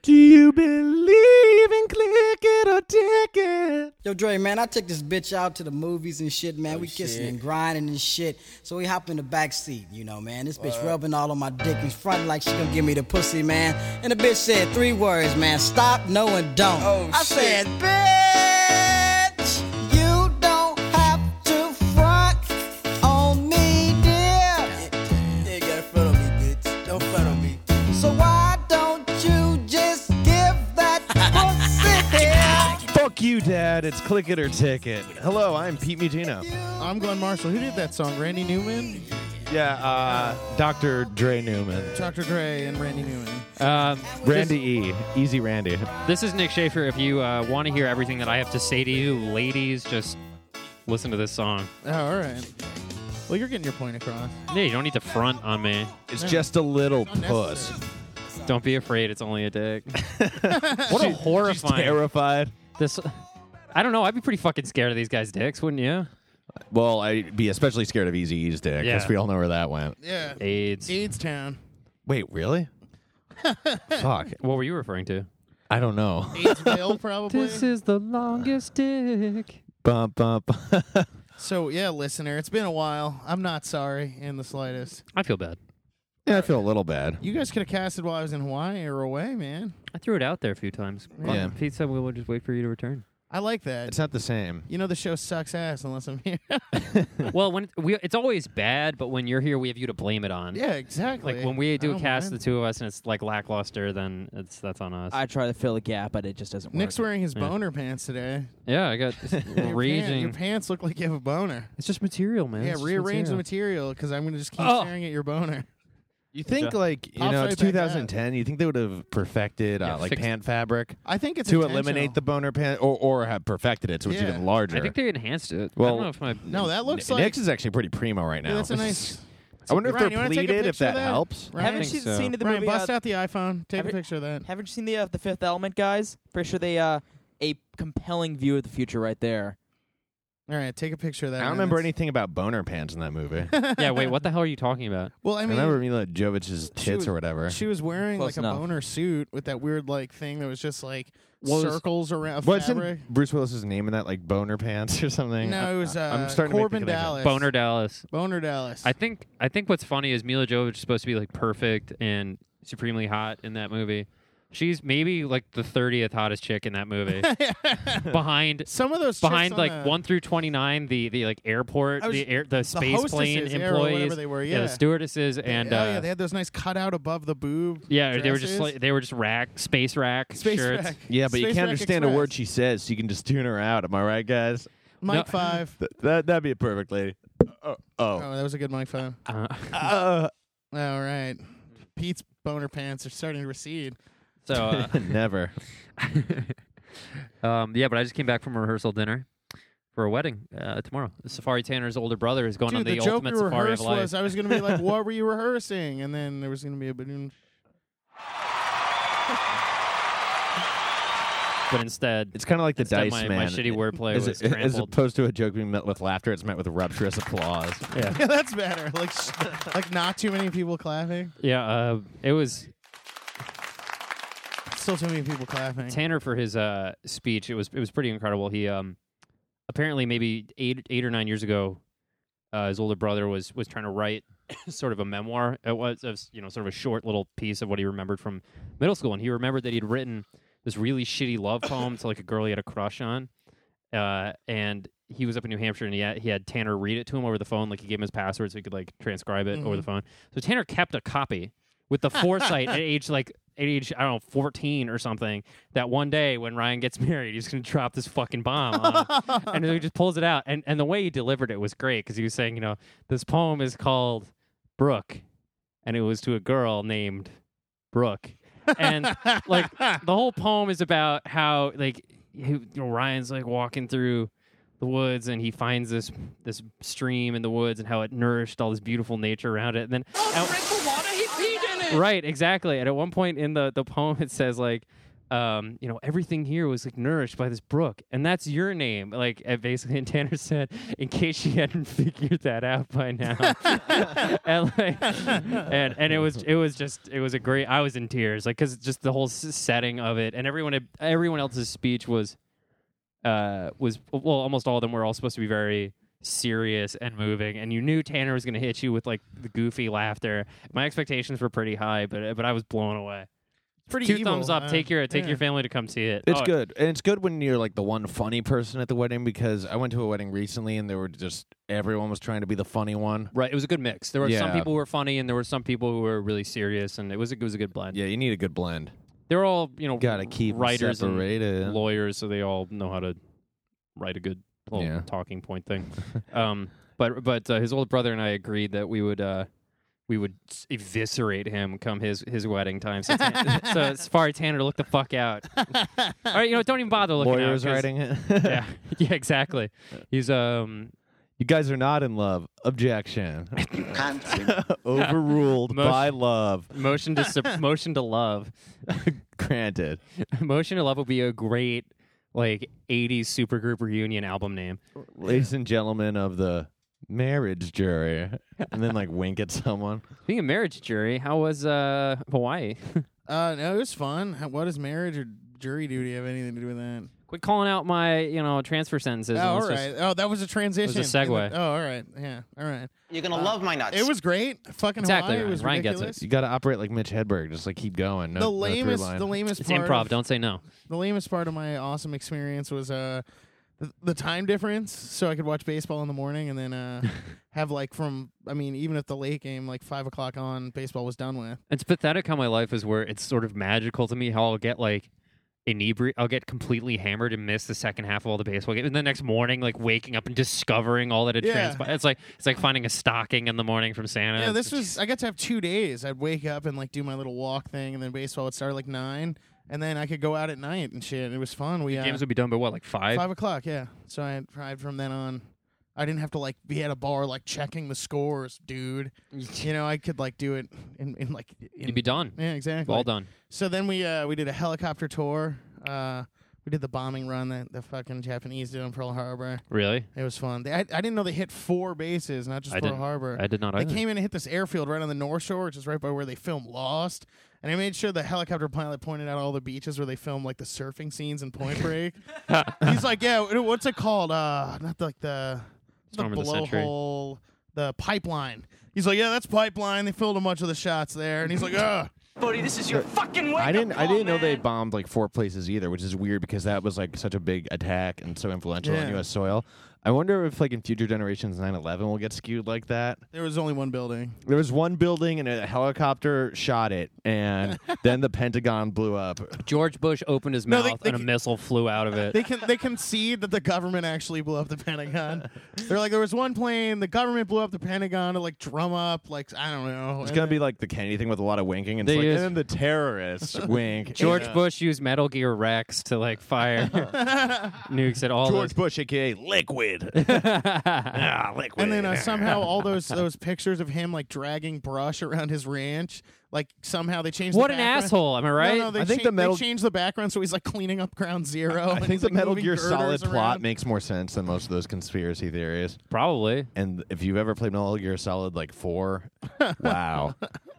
Do you believe in click it or ticket? Yo, Dre, man, I took this bitch out to the movies and shit, man. We kissing and grinding and shit. So we hop in the back seat, you know, man. This bitch rubbing all on my dick and fronting like she gonna give me the pussy, man. And the bitch said 3 words, man. Stop, no, and don't. I said, bitch, you don't have to front on me, dear. You gotta front on me, bitch. Don't front on me. So why don't you just give that pussy, dear? Fuck you, Dad. It's click it or ticket. Hello, I'm Pete Mugino. I'm Glenn Marshall. Who did that song? Randy Newman? Yeah, Dr. Dre Newman. Dr. Dre and Randy Newman. Randy E. Easy Randy. This is Nick Schaefer. If you want to hear everything that I have to say to you, ladies, just listen to this song. Oh, all right. Well, you're getting your point across. Yeah, you don't need to front on me. It's just a little puss. Unnecessary. Don't be afraid. It's only a dick. What a She's horrifying. terrified. This. I don't know. I'd be pretty fucking scared of these guys' dicks, wouldn't you? Well, I'd be especially scared of Easy E's dick, because Yeah. we all know where that went. Yeah. AIDS. AIDS Town. Wait, really? Fuck. What were you referring to? I don't know. AIDSville, probably. This is the longest dick. Bump, bump. So, yeah, listener, it's been a while. I'm not sorry in the slightest. I feel bad. Yeah, I feel a little bad. You guys could have casted while I was in Hawaii or away, man. I threw it out there a few times. Yeah. Pete said we will just wait for you to return. I like that. It's not the same. You know the show sucks ass unless I'm here. Well, when it's always bad, but when you're here, we have you to blame it on. Yeah, exactly. Like when we I do a don't cast, mind. the two of us, and it's like lackluster, then that's on us. I try to fill a gap, but it just doesn't work. Nick's wearing his Yeah. boner pants today. Yeah, I got Your raging. pants look like you have a boner. It's just material, man. Yeah, It's just rearrange the material because I'm going to just keep staring at your boner. You think, Yeah. like, you Pops know, right it's back up. 2010. You think they would have perfected, Yeah, like, fix- pant fabric I think it's to intentional. eliminate the boner pant, or have perfected it so it's Yeah. even larger? I think they enhanced it. I Well, don't know if my No, that looks Nick's like... is actually pretty primo right now. Yeah, that's a nice... I wonder if Ryan, they're you wanna take a pleated, if picture of that that? helps. Ryan, Haven't think you so. seen the Ryan, movie? bust out the iPhone. Take a haven't- picture of that. Haven't you seen the Fifth Element, guys? Pretty sure they a compelling view of the future right there. All right, take a picture of that. I don't remember anything about boner pants in that movie. yeah. Wait, what the hell are you talking about? Well, I I mean, remember Mila Jovovich's tits was- or whatever. she was wearing Close like enough. a boner suit with that weird like thing that was just like What was- circles around What's fabric. Bruce Willis's name in that, like, boner pants or something? No, it was I'm starting to make the Corbin connection. Dallas. Boner Dallas. Boner Dallas. I think what's funny is Mila Jovovich is supposed to be like perfect and supremely hot in that movie. She's maybe like the 30th hottest chick in that movie. behind Some of those behind chicks on like the, 1 through 29, the like airport, I was- the space plane hostesses, yeah, or employees, whatever they were, the yeah. stewardesses, and yeah, they had those nice cutout above the boob. yeah, they were just dresses. like they were just space rack Space shirts. rack. Yeah, but you Space can't Rack understand a Express. word she says, so you can just tune her out. Am I right, guys? Mike No. 5. That'd be a perfect lady. Oh. Oh, that was a good Mike 5. Uh, All right. Pete's boner pants are starting to recede. So never. yeah, but I just came back from a rehearsal dinner for a wedding tomorrow. Safari Tanner's older brother is going Dude, on the joke ultimate you safari of rehearsed life. was I was going to be like, what were you rehearsing? And then there was going to be a balloon. But instead, It's kind of like the instead Dice my Man. shitty wordplay was As trampled. opposed to a joke being met with laughter, it's met with rapturous applause. Yeah, Yeah, that's better. Like not too many people clapping. yeah. It was Still too many people clapping. Tanner for his speech. It was pretty incredible. He apparently maybe 8 or 9 years ago, his older brother was trying to write sort of a memoir. It was sort of a short little piece of what he remembered from middle school, and he remembered that he'd written this really shitty love poem to like a girl he had a crush on, and he was up in New Hampshire, and he had Tanner read it to him over the phone. Like he gave him his password so he could like transcribe it over the phone. So Tanner kept a copy with the foresight at age I don't know 14 or something that one day when Ryan gets married he's gonna drop this fucking bomb on him. And he just pulls it out, and the way he delivered it was great because he was saying, this poem is called Brooke, and it was to a girl named Brooke. And like the whole poem is about how like Ryan's like walking through the woods and he finds this stream in the woods and how it nourished all this beautiful nature around it. And then right, exactly. And at one point in the poem it says like everything here was like nourished by this brook, and that's your name. Like, basically, and Tanner said, in case she hadn't figured that out by now, and it was a great. I was in tears, like, because just the whole setting of it, and everyone else's speech was almost all of them were all supposed to be very serious and moving, and you knew Tanner was going to hit you with like the goofy laughter. My expectations were pretty high, but I was blown away. Pretty Two evil. thumbs up. Take your family to come see it. It's good. And it's good when you're like the one funny person at the wedding, because I went to a wedding recently and everyone was trying to be the funny one. Right. It was a good mix. There were some Yeah. people who were funny, and there were some people who were really serious, and it was a good blend. Yeah, you need a good blend. They're all, Gotta keep 'em writers separated. and lawyers, so they all know how to write a good little talking point thing. But his older brother and I agreed that we would eviscerate him come his wedding time. So it's for Tanner to look the fuck out. All right, don't even bother looking Lawyers out. writing it. yeah, exactly. He's You guys are not in love. Objection. Overruled by love. motion to love. Granted. Motion to love would be a great like 80s supergroup reunion album name. Ladies and gentlemen of the marriage jury. And then like wink at someone. Being a marriage jury, how was Hawaii? No, it was fun. What does marriage or jury duty have anything to do with that? Quit calling out my transfer sentences. Oh, and all let's right. Oh, that was a transition. It was a segue. All right. Yeah. All right. You're gonna love my nuts. It was great. Fucking Exactly, Hawaii. It was Ryan gets it. ridiculous. You got to operate like Mitch Hedberg. Just like keep going. No, The no lamest It's part improv. of- Don't say no. The lamest part of my awesome experience was the time difference, so I could watch baseball in the morning and then have even if the late game, like 5 o'clock on, baseball was done with. It's pathetic how my life is, where it's sort of magical to me how I'll get like I'll get completely hammered and miss the second half of all the baseball games, and the next morning, like waking up and discovering all that had transpired. It's like finding a stocking in the morning from Santa. Yeah, It's I got to have 2 days. I'd wake up and like do my little walk thing, and then baseball would start at like 9, and then I could go out at night and shit. It was fun. games would be done by what, like 5? 5 o'clock, yeah. So I tried from then on. I didn't have to like be at a bar like checking the scores, dude. I could like do it in You'd be done. Yeah, exactly. All done. So then we did a helicopter tour. We did the bombing run that the fucking Japanese did on Pearl Harbor. Really? It was fun. I didn't know they hit 4 bases, not just Pearl Harbor. I did not They either. came in and hit this airfield right on the North Shore, which is right by where they filmed Lost. And I made sure the helicopter pilot pointed out all the beaches where they filmed like the surfing scenes in Point Break. He's like, yeah, what's it called? Not like the Storm of the Century. blowhole, the pipeline. He's like, yeah, that's pipeline. They filmed a bunch of the shots there. And he's like, ugh. Buddy, this is your fucking wake I didn't know they man. bombed like 4 places either, which is weird because that was like such a big attack and so influential on Yeah. U.S. soil. I wonder if like in future generations 9/11 will get skewed like that. There was only one building. There was one building and a helicopter shot it, and then the Pentagon blew up. George Bush opened his No, mouth they and a missile flew out of it. They concede that the government actually blew up the Pentagon. They're like, there was one plane, the government blew up the Pentagon to like drum up, like, I don't know. It's gonna be like the Kennedy thing with a lot of winking, and, They it's like, used- and then the terrorists wink. George Bush used Metal Gear Rex to like fire nukes at all George Bush, aka Liquid. Liquid. And then somehow all those pictures of him like dragging brush around his ranch, like somehow they changed. What the an background. asshole! Am I right? No, they I think cha- the Metal- they changed the background so he's like cleaning up Ground Zero. I and think he's, the like, Metal moving Gear girders Solid plot around. makes more sense than most of those conspiracy theories. Probably. And if you've ever played Metal Gear Solid like 4, wow.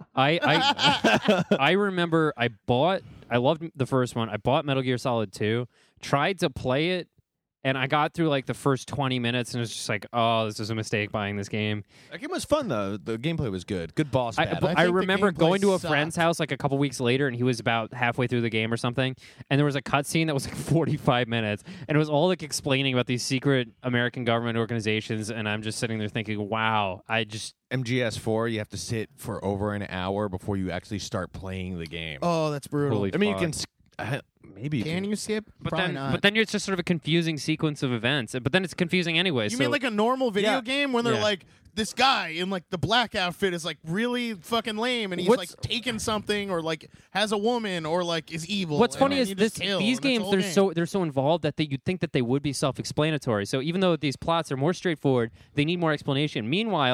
I remember I loved the first one. I bought Metal Gear Solid 2, tried to play it, and I got through like the first 20 minutes and it was just like, oh, this was a mistake buying this game. That game was fun though. The gameplay was good. Good boss battle. I think the remember gameplay going to a sucked. friend's house like a couple weeks later, and he was about halfway through the game or something, and there was a cutscene that was like 45 minutes, and it was all like explaining about these secret American government organizations, and I'm just sitting there thinking, wow, MGS4, you have to sit for over an hour before you actually start playing the game. Oh, that's brutal. Holy I mean, you fuck. can maybe you Can you skip? But Probably then, not. but then it's just sort of a confusing sequence of events. But then it's confusing anyway. You so mean like a normal video Yeah. game when they're Yeah. like, this guy in like the black outfit is like really fucking lame, and he's What's- like taking something or like has a woman or like is evil. What's and funny then is you just kill, these and that's the games whole game. they're so involved that you'd think that they would be self-explanatory. So even though these plots are more straightforward, they need more explanation. Meanwhile,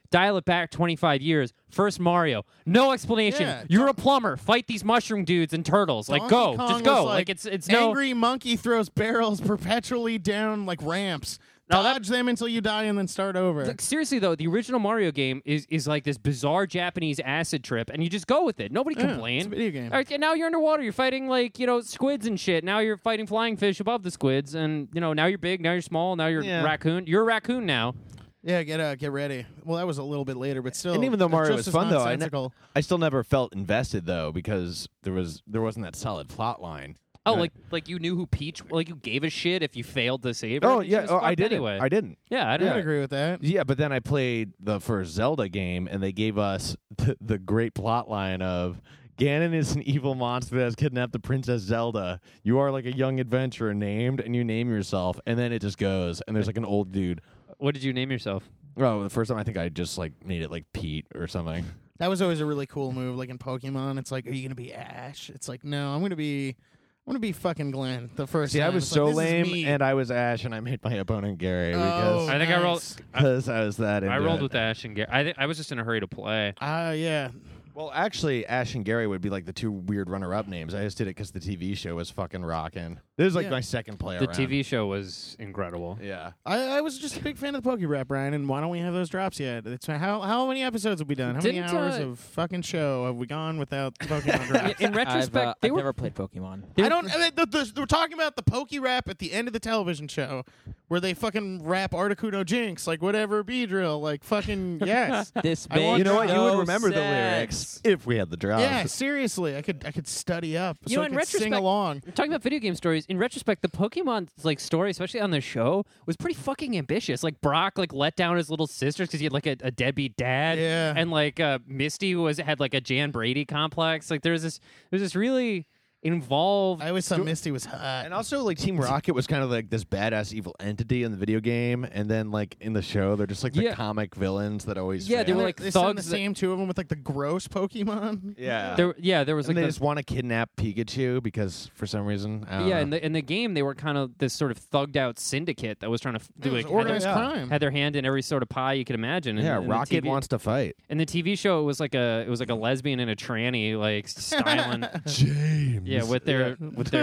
Dial it back 25 years. First Mario, no explanation. Yeah, You're a plumber. Fight these mushroom dudes and turtles. Like, Donkey go, Kong just go. was Like it's no. angry monkey throws barrels perpetually down like ramps. No, that- Dodge them until you die and then start over. Like, seriously though, the original Mario game is like this bizarre Japanese acid trip, and you just go with it. Nobody Yeah, complained. it's a video game. All right, and now you're underwater. You're fighting like squids and shit. Now you're fighting flying fish above the squids, and now you're big. Now you're small. Now you're raccoon. You're a raccoon now. Yeah, get ready. Well, that was a little bit later, but still. And even though Mario just was as fun, though, nonsensical. I still never felt invested though because there wasn't that solid plot line. Oh, Right. like you knew who Peach? Like you gave a shit if you failed to save her? Oh You yeah, just I fucked didn't. anyway. I didn't. Yeah, I I didn't. agree with that. Yeah, but then I played the first Zelda game, and they gave us the great plot line of Ganon is an evil monster that has kidnapped the Princess Zelda. You are like a young adventurer named, and you name yourself, and then it just goes, and there's like an old dude. What did you name yourself? Oh, the first time I think I just like made it like Pete or something. That was always a really cool move. Like in Pokemon, it's like, are you gonna be Ash? It's like, no, I'm gonna be fucking Glenn. The first. See, I time. was It's so like, this is lame, me. and I was Ash, and I made my opponent Gary because I think I rolled. nice. I was that. I into rolled it. with Ash and Gary. I was just in a hurry to play. Yeah. Well, actually, Ash and Gary would be like the two weird runner-up names. I just did it because the TV show was fucking rocking. This is like Yeah. my second play The around. TV show was incredible. Yeah. I was just a big fan of the Pokerap, Brian, and why don't we have those drops yet? It's how many episodes have we done? How many Didn't, hours of fucking show have we gone without Pokemon drops? In retrospect, they I've were never played Pokemon. I don't. We're talking about the Pokerap at the end of the television show, where they fucking rap Articuno Jinx, like whatever Beedrill, like fucking yes. This I want- makes You know what? You no would remember the sense. lyrics if we had the drops. Yeah, seriously, I could study up. You so know, I in could sing retrospect- along. talking about video game stories. In retrospect, the Pokemon like story, especially on the show, was pretty fucking ambitious. Like Brock like let down his little sisters because he had like a deadbeat dad. Yeah. And like Misty had like a Jan Brady complex. Like there's this really involved. I always thought Misty was hot. And also, like, Team Rocket was kind of like this badass evil entity in the video game, and then, like, in the show, they're just like the Yeah. comic villains that always Yeah, they fail. were like they sent the thugs that- same two of them with like the gross Pokemon. Yeah. there was and like they this, just want to kidnap Pikachu because, for some reason, I don't yeah, know. in the game they were kind of this sort of thugged out syndicate that was trying to do It was like organized yeah. crime. had their hand in every sort of pie you could imagine. yeah, And Rocket the TV wants to fight. In the TV show, it was like a lesbian and a tranny like styling. James. Yeah, with their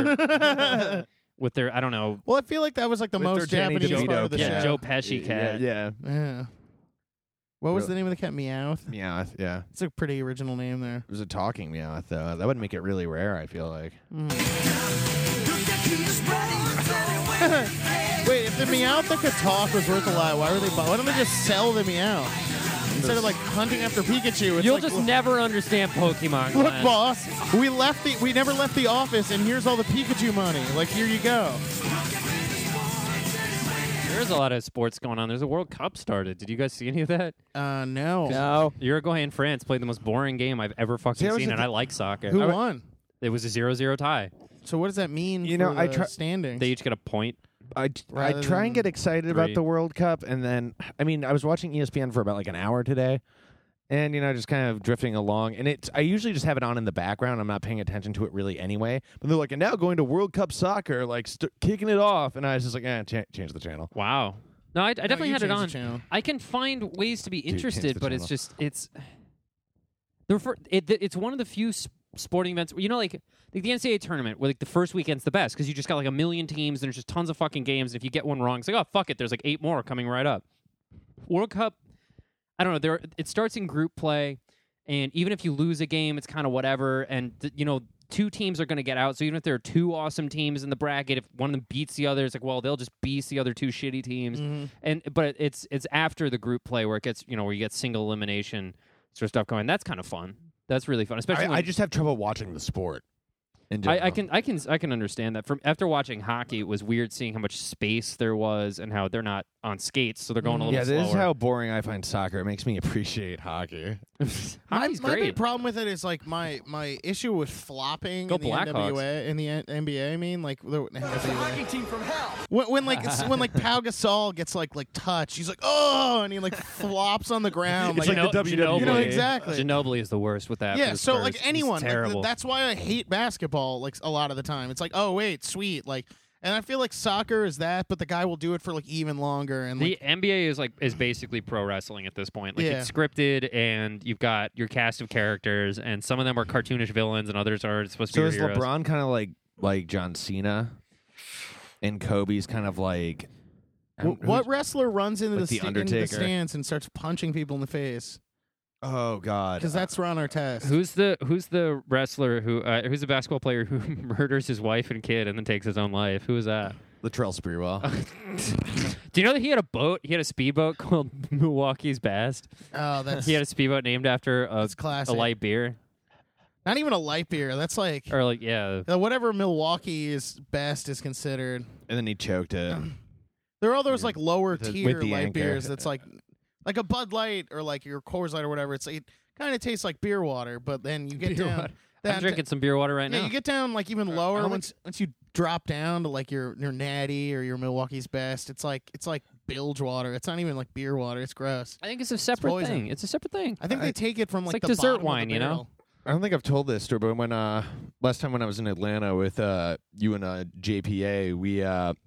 I don't know. Well, I feel like that was like the With most their Danny Japanese DeVito part of the cat. Yeah, show. Joe Pesci cat. Yeah. Yeah. What was Real- the name of the cat? Meowth. Yeah. Yeah. It's a pretty original name there. It was a talking Meowth, though. That would make it really rare, I feel like. Wait, if the Meowth that could talk was worth a lot, why don't they just sell the Meowth instead of like hunting after Pikachu? It's You'll like, just look, never understand Pokemon. look, Glenn. boss, we never left the office, and here's all the Pikachu money. Like, here you go. There's a lot of sports going on. There's a World Cup started. Did you guys see any of that? No. No. Uruguay and France played the most boring game I've ever fucking See, I was seen, at and the- I like soccer. Who won? It was a 0-0 tie. So what does that mean You for know, I the try- standings? They each get a point. I Rather try and than get excited 3. about the World Cup, and then I mean I was watching ESPN for about like an hour today, and just kind of drifting along. And I usually just have it on in the background. I'm not paying attention to it really anyway. But they're like, and now going to World Cup soccer, like kicking it off, and I was just like, change the channel. Wow. No, I definitely you had it changed the on. channel. I can find ways to be change interested, the but it's channel. just it's one of the few sporting events. Like the NCAA tournament, where like the first weekend's the best because you just got like a million teams and there's just tons of fucking games. And if you get one wrong, it's like, oh fuck it, there's like 8 more coming right up. World Cup, I don't know. It starts in group play, and even if you lose a game, it's kind of whatever. And 2 teams are going to get out. So even if there are 2 awesome teams in the bracket, if one of them beats the other, it's like, well, they'll just beat the other 2 shitty teams. But it's after the group play where it gets where you get single elimination sort of stuff going. That's kind of fun. That's really fun, especially when I just have trouble watching the sport. I can understand that. From after watching hockey, it was weird seeing how much space there was and how they're not on skates, so they're going a little Yeah, slower. this is how boring I find soccer. It makes me appreciate hockey. Hockey's my big great. problem with it is like my issue with flopping Go in the Blackhawks. NWA in the NBA. I mean, like the Hockey team from hell. when like Pau Gasol gets like touched, he's like, oh, and he like flops on the ground. It's like, like the WWE. You know, exactly. Ginobili is the worst with that. Yeah, for the so Spurs. like He's anyone, like, terrible. that's why I hate basketball. Like a lot of the time, it's like, oh wait, sweet, like And I feel like soccer is that, but the guy will do it for like even longer. And The like, NBA is basically pro wrestling at this point. Like Yeah. it's scripted, and you've got your cast of characters, and some of them are cartoonish villains, and others are supposed to So be is heroes. LeBron kind of like John Cena, and Kobe's kind of like what wrestler runs into like the the into the Undertaker? stands and starts punching people in the face? Oh God, Because that's Ron Artest. Who's the wrestler who's the basketball player who murders his wife and kid and then takes his own life? Who was that? Latrell Sprewell. Do you know that he had a boat? He had a speedboat called Milwaukee's Best. Oh, that's He had a speedboat named after a classic. light beer, Not even a light beer. That's like or like yeah. whatever Milwaukee's best is considered. And then he choked it. There are all those like lower With tier the light anchor. beers. That's like a Bud Light or like your Coors Light or whatever. It kind of tastes like beer water, but then you get down. I'm drinking some beer water right Yeah, now. you get down like even lower don't once you drop down to like your Natty or your Milwaukee's Best. It's like bilge water. It's not even like beer water. It's gross. I think it's a separate poison. thing. It's a separate thing. I think they take it from It's like like the dessert bottom of wine, the you know? barrel. I don't think I've told this story, but when last time when I was in Atlanta with you and JPA, we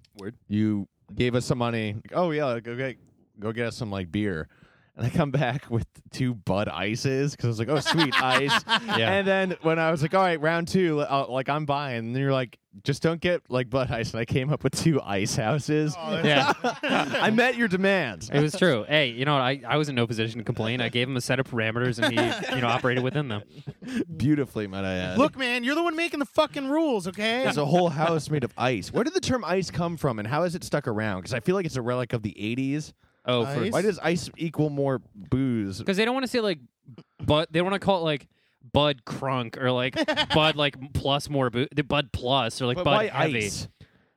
you gave us some money. Like, oh yeah, go get us some like beer. And I come back with 2 Bud Ices because I was like, oh, sweet, ice. Yeah. And then when I was like, all right, round 2, like I'm buying. And then you're like, just don't get like Bud Ice. And I came up with 2 Ice Houses. Yeah. I met your demands. It was true. Hey, you know what? I was in no position to complain. I gave him a set of parameters, and he, operated within them. Beautifully, might I add. Look, man, you're the one making the fucking rules, okay? There's a whole house made of ice. Where did the term ice come from, and how has it stuck around? Because I feel like it's a relic of the 80s. Oh, Ice? Why does ice equal more booze? because they don't want to say like, but they want to call it like Bud Crunk or like Bud like plus more the Bud Plus or like But Bud why Heavy. ice?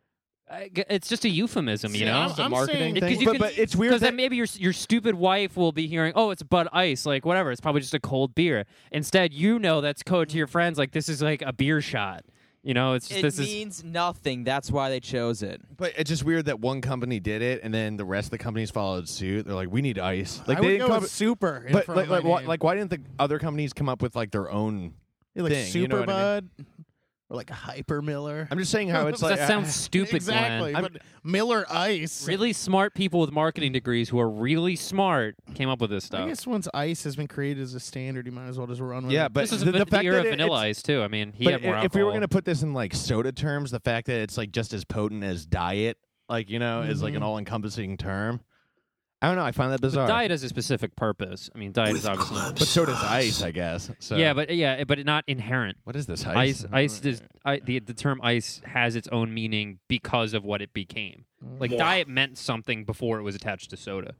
It's just a euphemism, you know. I'm saying Because thing. you But- can- but it's weird because that- then maybe your stupid wife will be hearing, oh, it's Bud Ice, like whatever. It's probably just a cold beer. Instead, that's code to your friends, like this is like a beer shot. You know, it's just, It this is means nothing. That's why they chose it. But it's just weird that one company did it, and then the rest of the companies followed suit. They're like, we need ice. Like I they would didn't go come with up, super. In but front of like my name. why didn't the other companies come up with like their own? like thing, Super you know what I Bud or like a Hyper Miller. I'm just saying how it's like that sounds stupid, exactly. Glenn. But Miller Ice. Really smart people with marketing degrees who are really smart came up with this I stuff. guess once ice has been created as a standard, you might as well just run with Yeah, it. but This is the the fact era that of Vanilla it's- Ice too. I mean, he But had more if we were alcohol. going to put this in like soda terms, the fact that it's like just as potent as diet, like is like an all-encompassing term. I don't know. I find that bizarre. Diet has a specific purpose. I mean, diet is obviously. but so does ice, I guess. So Yeah, but not inherent. what is this Ice the term ice has its own meaning because of what it became. Like diet meant something before it was attached to soda.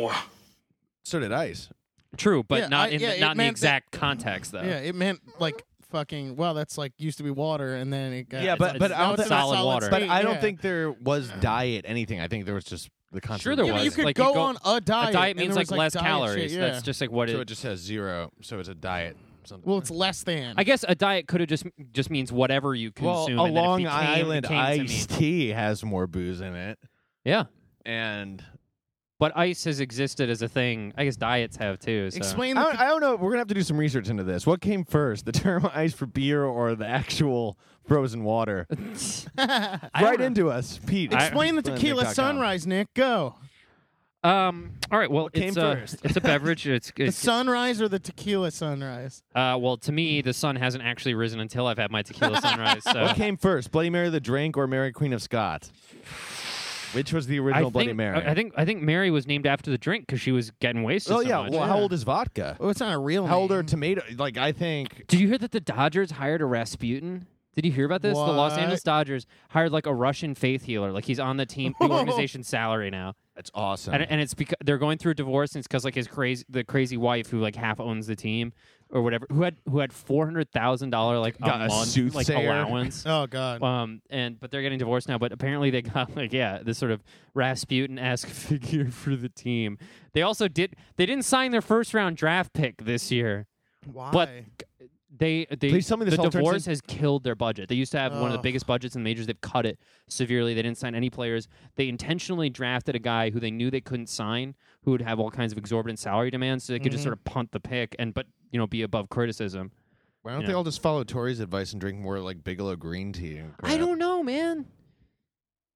So did ice. True, but Yeah, not it in the meant that- exact context though. Yeah, it meant like fucking. Well, that's like used to be water, and then it got. Yeah, but it's I don't now it's think in a solid water. But state, I don't yeah. think there was diet anything. I think there was just the concept. Sure there Yeah, but was. you could Like, go, you go- on a diet. A diet and means there like was, less diet calories. shit, That's yeah. just like what So it. it just has 0. So it's a diet. Something. Well, it's less than. I guess a diet could have just means whatever you well, consume. a and then it Long became- Island became to iced mean- tea has more booze in it, Yeah, and but ice has existed as a thing. I guess diets have too. So. Explain. I don't know. We're gonna have to do some research into this. What came first, the term ice for beer or the actual frozen water? Right into us, Pete. Explain the Glenn tequila Nick.com. sunrise, Nick. Go. All right. Well, came it's first? it's a beverage. It's The sunrise or the tequila sunrise? well, to me, the sun hasn't actually risen until I've had my tequila sunrise. So What came first, Bloody Mary the drink or Mary Queen of Scots? Which was the original Bloody Mary? I think Mary was named after the drink because she was getting wasted. Oh so yeah. much. Well, how old is vodka? Oh, it's not a real. How old are name. tomato? Like I think. Did you hear that the Dodgers hired a Rasputin? Did you hear about this? The Los What? Angeles Dodgers hired like a Russian faith healer. Like he's on the team, the organization's salary now. That's awesome. And it's because they're going through a divorce, and it's because like the crazy wife who like half owns the team or whatever, who had $400,000 like Got a a month like soothsayer. allowance. Oh God. But they're getting divorced now. But apparently they got like this sort of Rasputin-esque figure for the team. They also didn't sign their first round draft pick this year. Why? But they Please tell me this the all turns divorce in- has killed their budget. They used to have one of the Ugh. biggest budgets in the majors. They've cut it severely. They didn't sign any players. They intentionally drafted a guy who they knew they couldn't sign, who would have all kinds of exorbitant salary demands, so they could just sort of punt the pick but be above criticism. Why don't Yeah. they all just follow Tori's advice and drink more like Bigelow green tea? And crap? I don't know, man.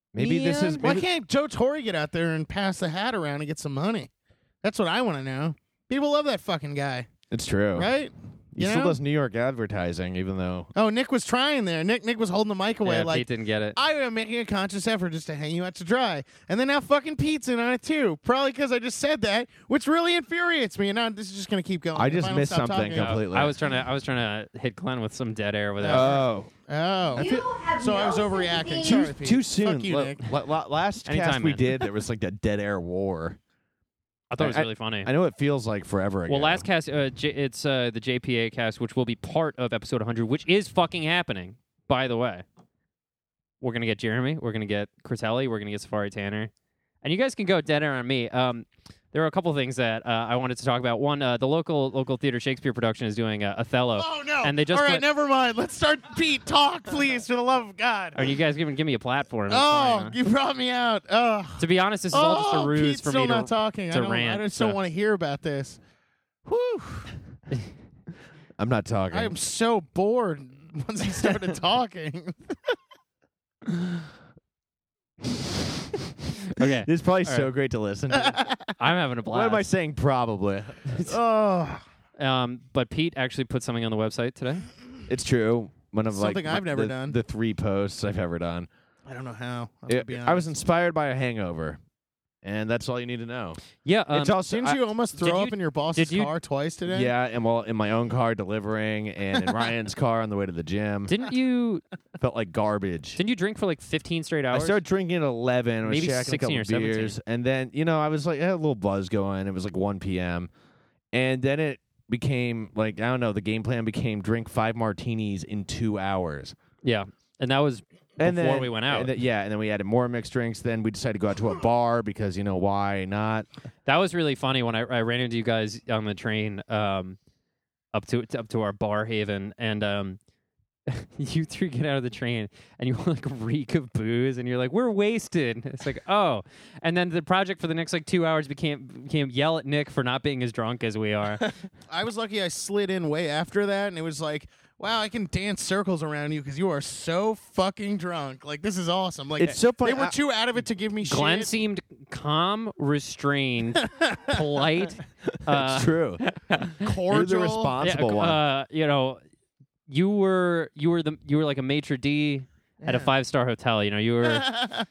Maybe this is. Why Maybe, can't Joe Torre get out there and pass the hat around and get some money? That's what I want to know. People love that fucking guy, it's true. right? He You still know? does New York advertising, even though. Oh, Nick was trying there. Nick was holding the mic away Yeah, like, Pete didn't get it. I am making a conscious effort just to hang you out to dry. And then now fucking Pete's in on it too. Probably because I just said that, which really infuriates me. And now this is just going to keep going. I If just don't missed stop something talking- completely. I was trying to hit Glenn with some dead air without. Oh, Oh. So I was overreacting. too, Sorry, Pete. too soon. Fuck you, Nick. Last Anytime, cast we man. did, there was like that dead air war. I thought it was I- really funny. I know it feels like forever ago. Well, last cast, it's the JPA cast, which will be part of episode 100, which is fucking happening, by the way. We're going to get Jeremy. We're going to get Chris Helly. We're going to get Safari Tanner. And you guys can go dead air on me. There are a couple things that I wanted to talk about. One, the local theater Shakespeare production is doing Othello. Oh, no. And they just All right, put- never mind. Let's start. Pete, talk, please, for the love of God. Are you guys give me a platform? It's Oh, fine, huh? you brought me out. Oh. To be honest, this is all just a ruse Pete's for still me not to talking. to I rant, just so- don't want to hear about this. Whew. I'm not talking. I am so bored once he started talking. Okay, This is probably All so right. great to listen to. I'm having a What am I blast. saying? Probably. Oh, But Pete actually put something on the website today. It's true. One of Something like I've never the, done. The 3 posts I've ever done. I don't know how. I'm gonna be I was honest. inspired by a hangover, and that's all you need to know. Yeah, it's also Didn't you almost did throw you- up in your boss's did you- car twice today? yeah, and well, in my own car delivering, and in Ryan's car on the way to the gym. didn't you Felt like garbage. didn't you drink for like 15 straight I hours? started drinking at 11. I was Maybe shacking a 16 couple or 17. beers, and then I was like, I had a little buzz going. It was like 1 p.m., and then it became like I don't know. The game plan became drink 5 martinis in 2 hours. Yeah, and that was And before then, we went out. and then we added more mixed drinks. Then we decided to go out to a bar because why not? That was really funny when I ran into you guys on the train up to our bar haven, and you three get out of the train and you like reek of booze, and you're like, we're wasted. It's like, oh, and then the project for the next like 2 hours became yell at Nick for not being as drunk as we are. I was lucky I slid in way after that, and it was like, wow, I can dance circles around you because you are so fucking drunk. Like, this is awesome. Like, It's so funny. They were too out of it to give me Glenn shit. seemed calm, restrained, polite. It's true. You're the cordial. responsible one. You were like a maitre d at a 5-star hotel. You were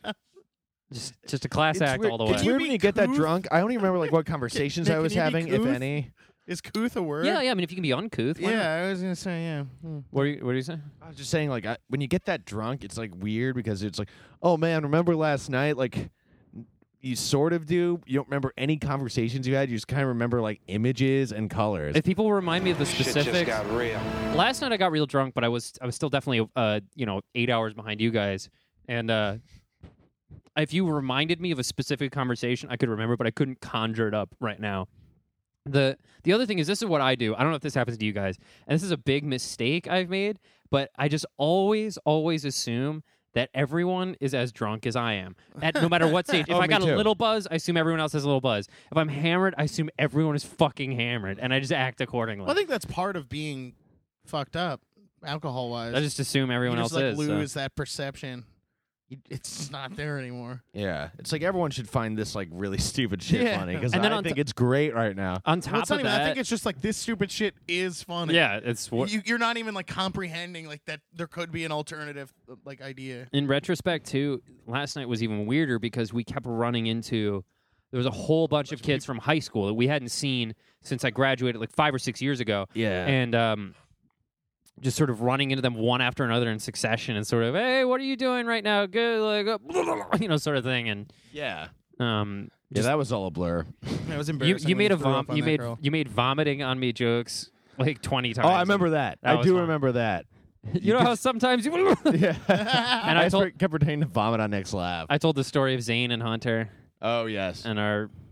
just a class act weird. all the It's way. weird be when you get that couth? drunk. I don't even remember like what conversations Nick, I was can you be having, if couth? any. Is couth a word? Yeah. I mean, if you can be uncouth, why not? Yeah, I was going to say, yeah. What do you say? I was just saying, like, when you get that drunk, it's like weird because it's like, oh man, remember last night? Like, you sort of do. You don't remember any conversations you had. You just kind of remember like images and colors. If people remind me of the specifics, last night I got real drunk, but I was still definitely 8 hours behind you guys. And if you reminded me of a specific conversation, I could remember, but I couldn't conjure it up right now. The other thing is, this is what I do. I don't know if this happens to you guys, and this is a big mistake I've made, but I just always assume that everyone is as drunk as I am, at no matter what stage. If Oh, I me got a too. little buzz, I assume everyone else has a little buzz. If I'm hammered, I assume everyone is fucking hammered, and I just act accordingly. Well, I think that's part of being fucked up, alcohol-wise. I just assume everyone you else just, like, is. so. lose that perception. It's just not there anymore. yeah, it's like everyone should find this like really stupid shit Yeah. funny because And then I on think t- it's great right now. On Well, top it's not of even, that, I think it's just like this stupid shit is funny. yeah, it's what. You're not even like comprehending like that there could be an alternative like idea. In retrospect, too, last night was even weirder because we kept running into. There was a whole bunch of kids from high school that we hadn't seen since I graduated like 5 or 6 years ago. Yeah, And just sort of running into them one after another in succession, and sort of, hey, what are you doing right now? Good, like, sort of thing. And yeah, yeah, that was all a blur. That was you embarrassing. made a threw up on you that made girl. you made vomiting on me jokes like 20 times. Oh, I remember that. That I was do fun. remember that. You know how sometimes you. Yeah, And I I told kept pretending to vomit on Nick's laugh. I told the story of Zane and Hunter. Oh yes. And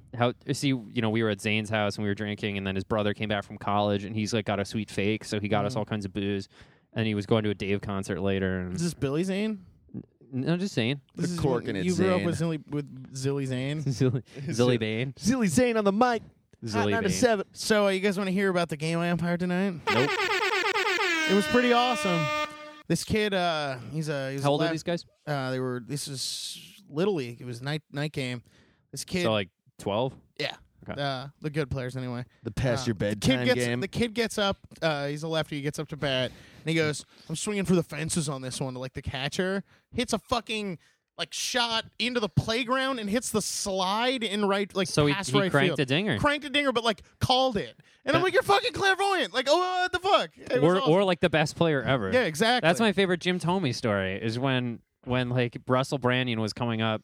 we were at Zane's house and we were drinking, and then his brother came back from college and he's like got a sweet fake, so he got us all kinds of booze, and he was going to a Dave concert later. And Is this Billy Zane? no, just saying, This is corking it, You grew up Zane. with Zilly Zane. Zilly Bane, Silly Zane on the mic. Zilly Bane. 97. So you guys want to hear about the Game Empire tonight? Nope. It was pretty awesome. This kid, he's How old are these guys? This is Little League. It was night game. This kid, So like 12. the good players anyway. The past your bedtime game. The kid gets up. He's a lefty. He gets up to bat, and he goes, "I'm swinging for the fences on this one." To like the catcher hits a fucking like shot into the playground and hits the slide in right like So past he right cranked field. a dinger. Cranked a dinger, but like called it. And I'm like, "You're fucking clairvoyant!" Like, oh, what the fuck? It was awesome. Or like the best player ever. Yeah, exactly. That's my favorite Jim Thome story. Is when like Russell Brand was coming up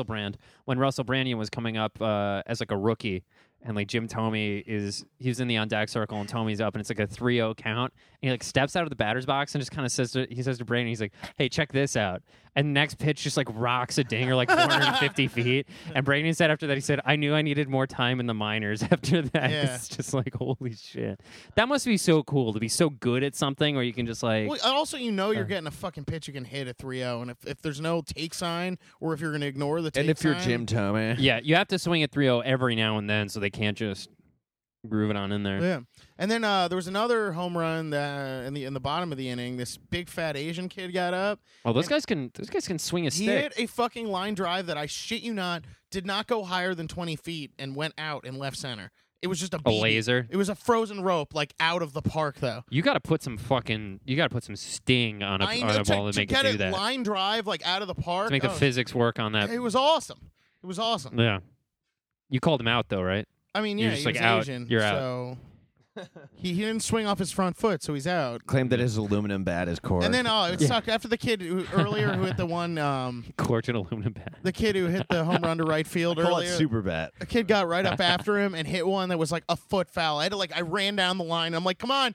as like a rookie, and like Jim Thome he's in the on deck circle and Tomey's up and it's like a 3-0 count, and he like steps out of the batter's box and just kind of says to Brandon, he's like, "Hey, check this out." And next pitch just like rocks a dinger like 450 feet. And Brandon said after that, he said, "I knew I needed more time in the minors after that." Yeah. It's just like, holy shit. That must be so cool to be so good at something where you can just like Well, also, you're getting a fucking pitch you can hit at 3-0, and if there's no take sign, or if you're going to ignore the take and if you're sign, Jim Thome. yeah, you have to swing at 3-0 every now and then so they can't just groove it on in there. Yeah, and then there was another home run that in the bottom of the inning, this big fat Asian kid got up. Oh, those guys can swing a He stick. hit a fucking line drive that I shit you not did not go higher than 20 feet and went out in left center. It was just a BB. laser? It was a frozen rope, like out of the park though. You got to put some sting on a ball to make get it do that. line drive like out of the park To make the oh, physics work on that. It was awesome. It was awesome. Yeah. You called him out though, right? I mean, You're yeah, just he like was out. Asian, You're out. so he didn't swing off his front foot, so he's out. Claimed that his aluminum bat is core. And then it sucked after the kid who hit the one. Corked an aluminum bat. The kid who hit the home run to right field call earlier. it super bat. A kid got right up after him and hit one that was like a foot foul. I ran down the line. I'm like, come on.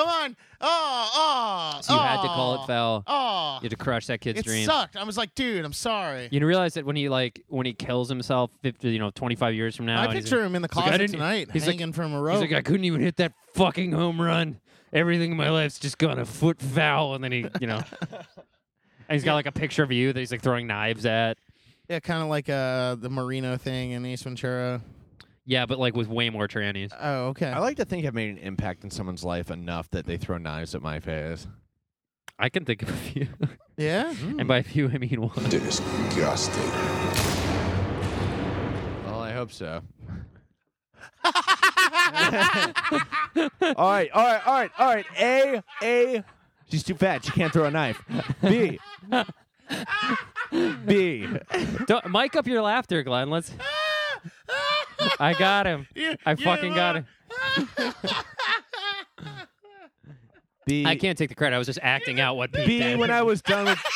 Oh. So you had to call it foul. Oh. You had to crush that kid's It dream. sucked. I was like, dude, I'm sorry. You realize that when he kills himself 25 years from now. I and he's picture like- him in the he's like, closet I didn't- tonight, he's like- hanging from a He's rope. like, I couldn't even hit that fucking home run. Everything in my life's just gone a foot foul. And then he, and he's got like a picture of you that he's like throwing knives at. Yeah, kind of like the Marino thing in Ace Ventura. Yeah, but like with way more trannies. Oh, okay. I like to think I've made an impact in someone's life enough that they throw knives at my face. I can think of a few. Yeah? And by a few, I mean one. Disgusting. Well, I hope so. All right. A. She's too fat. She can't throw a knife. B. Don't mic up your laughter, Glenn. I got him. I fucking got him. B. I can't take the credit. I was just acting out what Pete B. did. When I was done with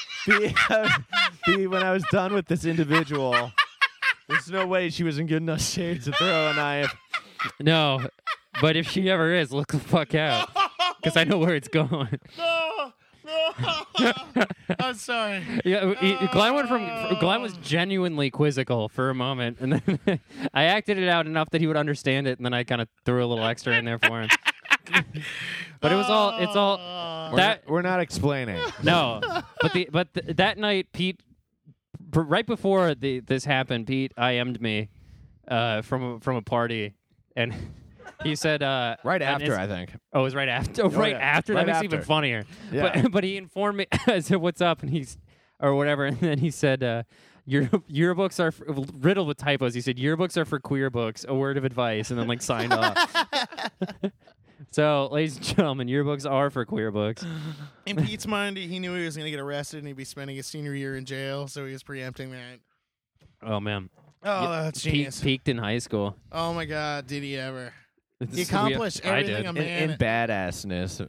B. When I was done with this individual, there's no way she was in good enough shape to throw a knife. No, but if she ever is, look the fuck out. Because I know where it's going. No. I'm sorry. Yeah, Glenn was genuinely quizzical for a moment, and then I acted it out enough that he would understand it, and then I kind of threw a little extra in there for him. But it's all We're not explaining. no. But that night, Pete, right before this happened, Pete IM'd me from a party, and he said Right after, I think. Oh, it was right after. Oh, right yeah. after. Right That makes it after. even funnier. Yeah. But he informed me. I said, "What's up?" And or whatever. And then he said, "Yearbooks are riddled with typos." He said, "Yearbooks are for queer books. A word of advice," and then like signed off. So, ladies and gentlemen, yearbooks are for queer books. In Pete's mind, he knew he was going to get arrested and he'd be spending his senior year in jail, so he was preempting that. Oh man. Oh, Yeah, that's genius. Peaked in high school. Oh, my God, did he ever. He This- accomplished I everything did. a man... In badassness.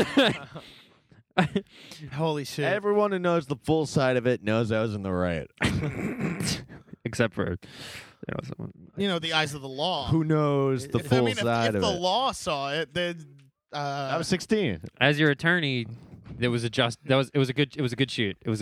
Holy shit. Everyone who knows the full side of it knows I was in the right. Except for someone. the eyes of the law. Who knows the full side if of the it? law saw it, then... I was 16. As your attorney, it was a good shoot. It was a good shoot. It was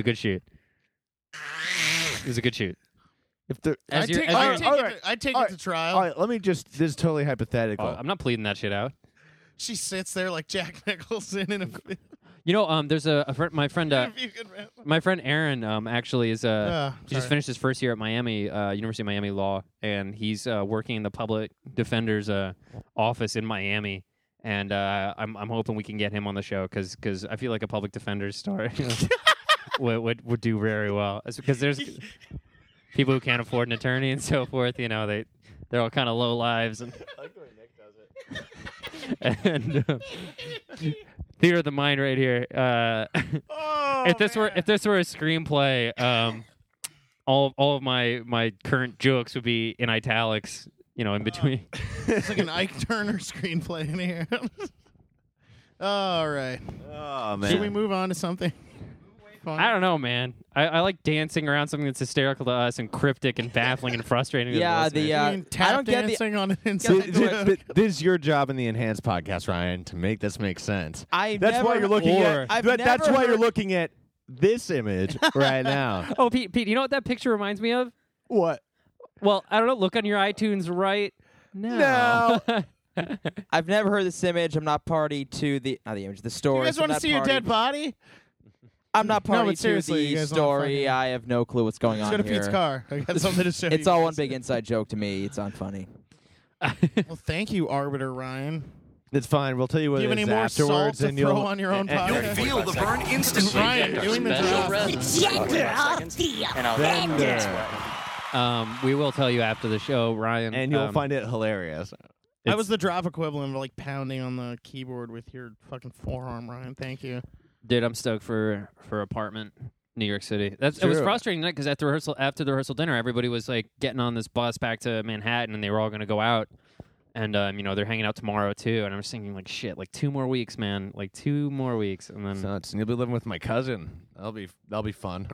a good shoot. If there, As your- I'd take it to trial. all right, let me just. This is totally hypothetical. Oh, I'm not pleading that shit out. She sits there like Jack Nicholson in a... There's my friend Aaron actually is he just sorry. finished his first year at Miami University of Miami Law, and he's working in the public defender's office in Miami, and I'm hoping we can get him on the show because I feel like a public defender's story. would do very well. It's because there's people who can't afford an attorney and so forth. You know, they're all kind of low lives. And I like the way Nick does it. And theater of the mind right here. If this were a screenplay, all of my current jokes would be in italics. You know, in between. It's like an Ike Turner screenplay in here. All right. Oh man. Should we move on to something? I don't know, man. I like dancing around something that's hysterical to us and cryptic and baffling and frustrating. Yeah, to the You mean tap I don't get the- dancing on an inside joke? This is your job in the Enhanced podcast, Ryan, to make this make sense. I That's never, why you're looking or- I've at. That's never why you're heard- looking at this image right now. Oh, Pete, you know what that picture reminds me of? What? Well, I don't know. Look on your iTunes right now. I've never heard this image. I'm not party to the story. You guys so want to I'm see not your party- dead body? I'm not No, party but to seriously, you the guys wanna story. fucking- I have no clue what's going Let's on go to here. Pete's car. I got something to show you. It's all one guys. big inside joke to me. It's unfunny. Well, thank you, Arbiter Ryan. It's fine. We'll tell you what Do you it have any is more salt afterwards, to and throw you'll on your own You'll podcast? feel the burn instantly. Ryan, doing the drop. We will tell you after the show, Ryan. and you'll find it hilarious. That was the drop equivalent of like pounding on the keyboard with your fucking forearm, Ryan. Thank you. Dude, I'm stoked for apartment, New York City. It was True. frustrating because after the rehearsal dinner, everybody was like getting on this bus back to Manhattan, and they were all going to go out. And you know, they're hanging out tomorrow too. And I'm just thinking, like, shit, like 2 more weeks, man, like 2 more weeks, and then Nuts. And you'll be living with my cousin. That'll be fun.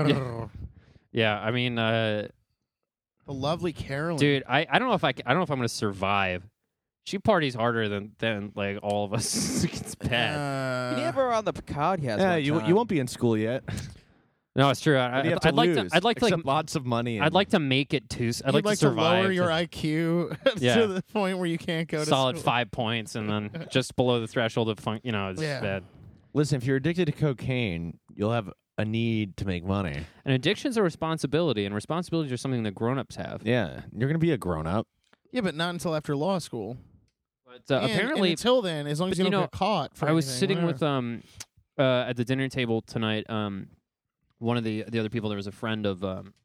yeah. I mean, The lovely Carolyn. dude, I don't know if I don't know if I'm going to survive. She parties harder than like all of us. It's bad. You never on the podcast. Yeah, one you time. won't be in school yet. No, it's true. What do you have to I'd like lose? to. I'd like to Except like. lots of money. I'd like to make it to. I'd You'd like to survive. lower your to IQ Yeah. to the point where you can't go to solid school. 5 points, and then just below the threshold of fun. You know, it's Yeah. bad. Listen, if you're addicted to cocaine, you'll have a need to make money. And addiction's a responsibility, and responsibilities are something that grown-ups have. Yeah, you're gonna be a grown up. Yeah, but not until after law school. But And apparently, until then, as long as but you you don't know, get caught. For I was anything, sitting whatever. with at the dinner table tonight. One of the other people, there was a friend of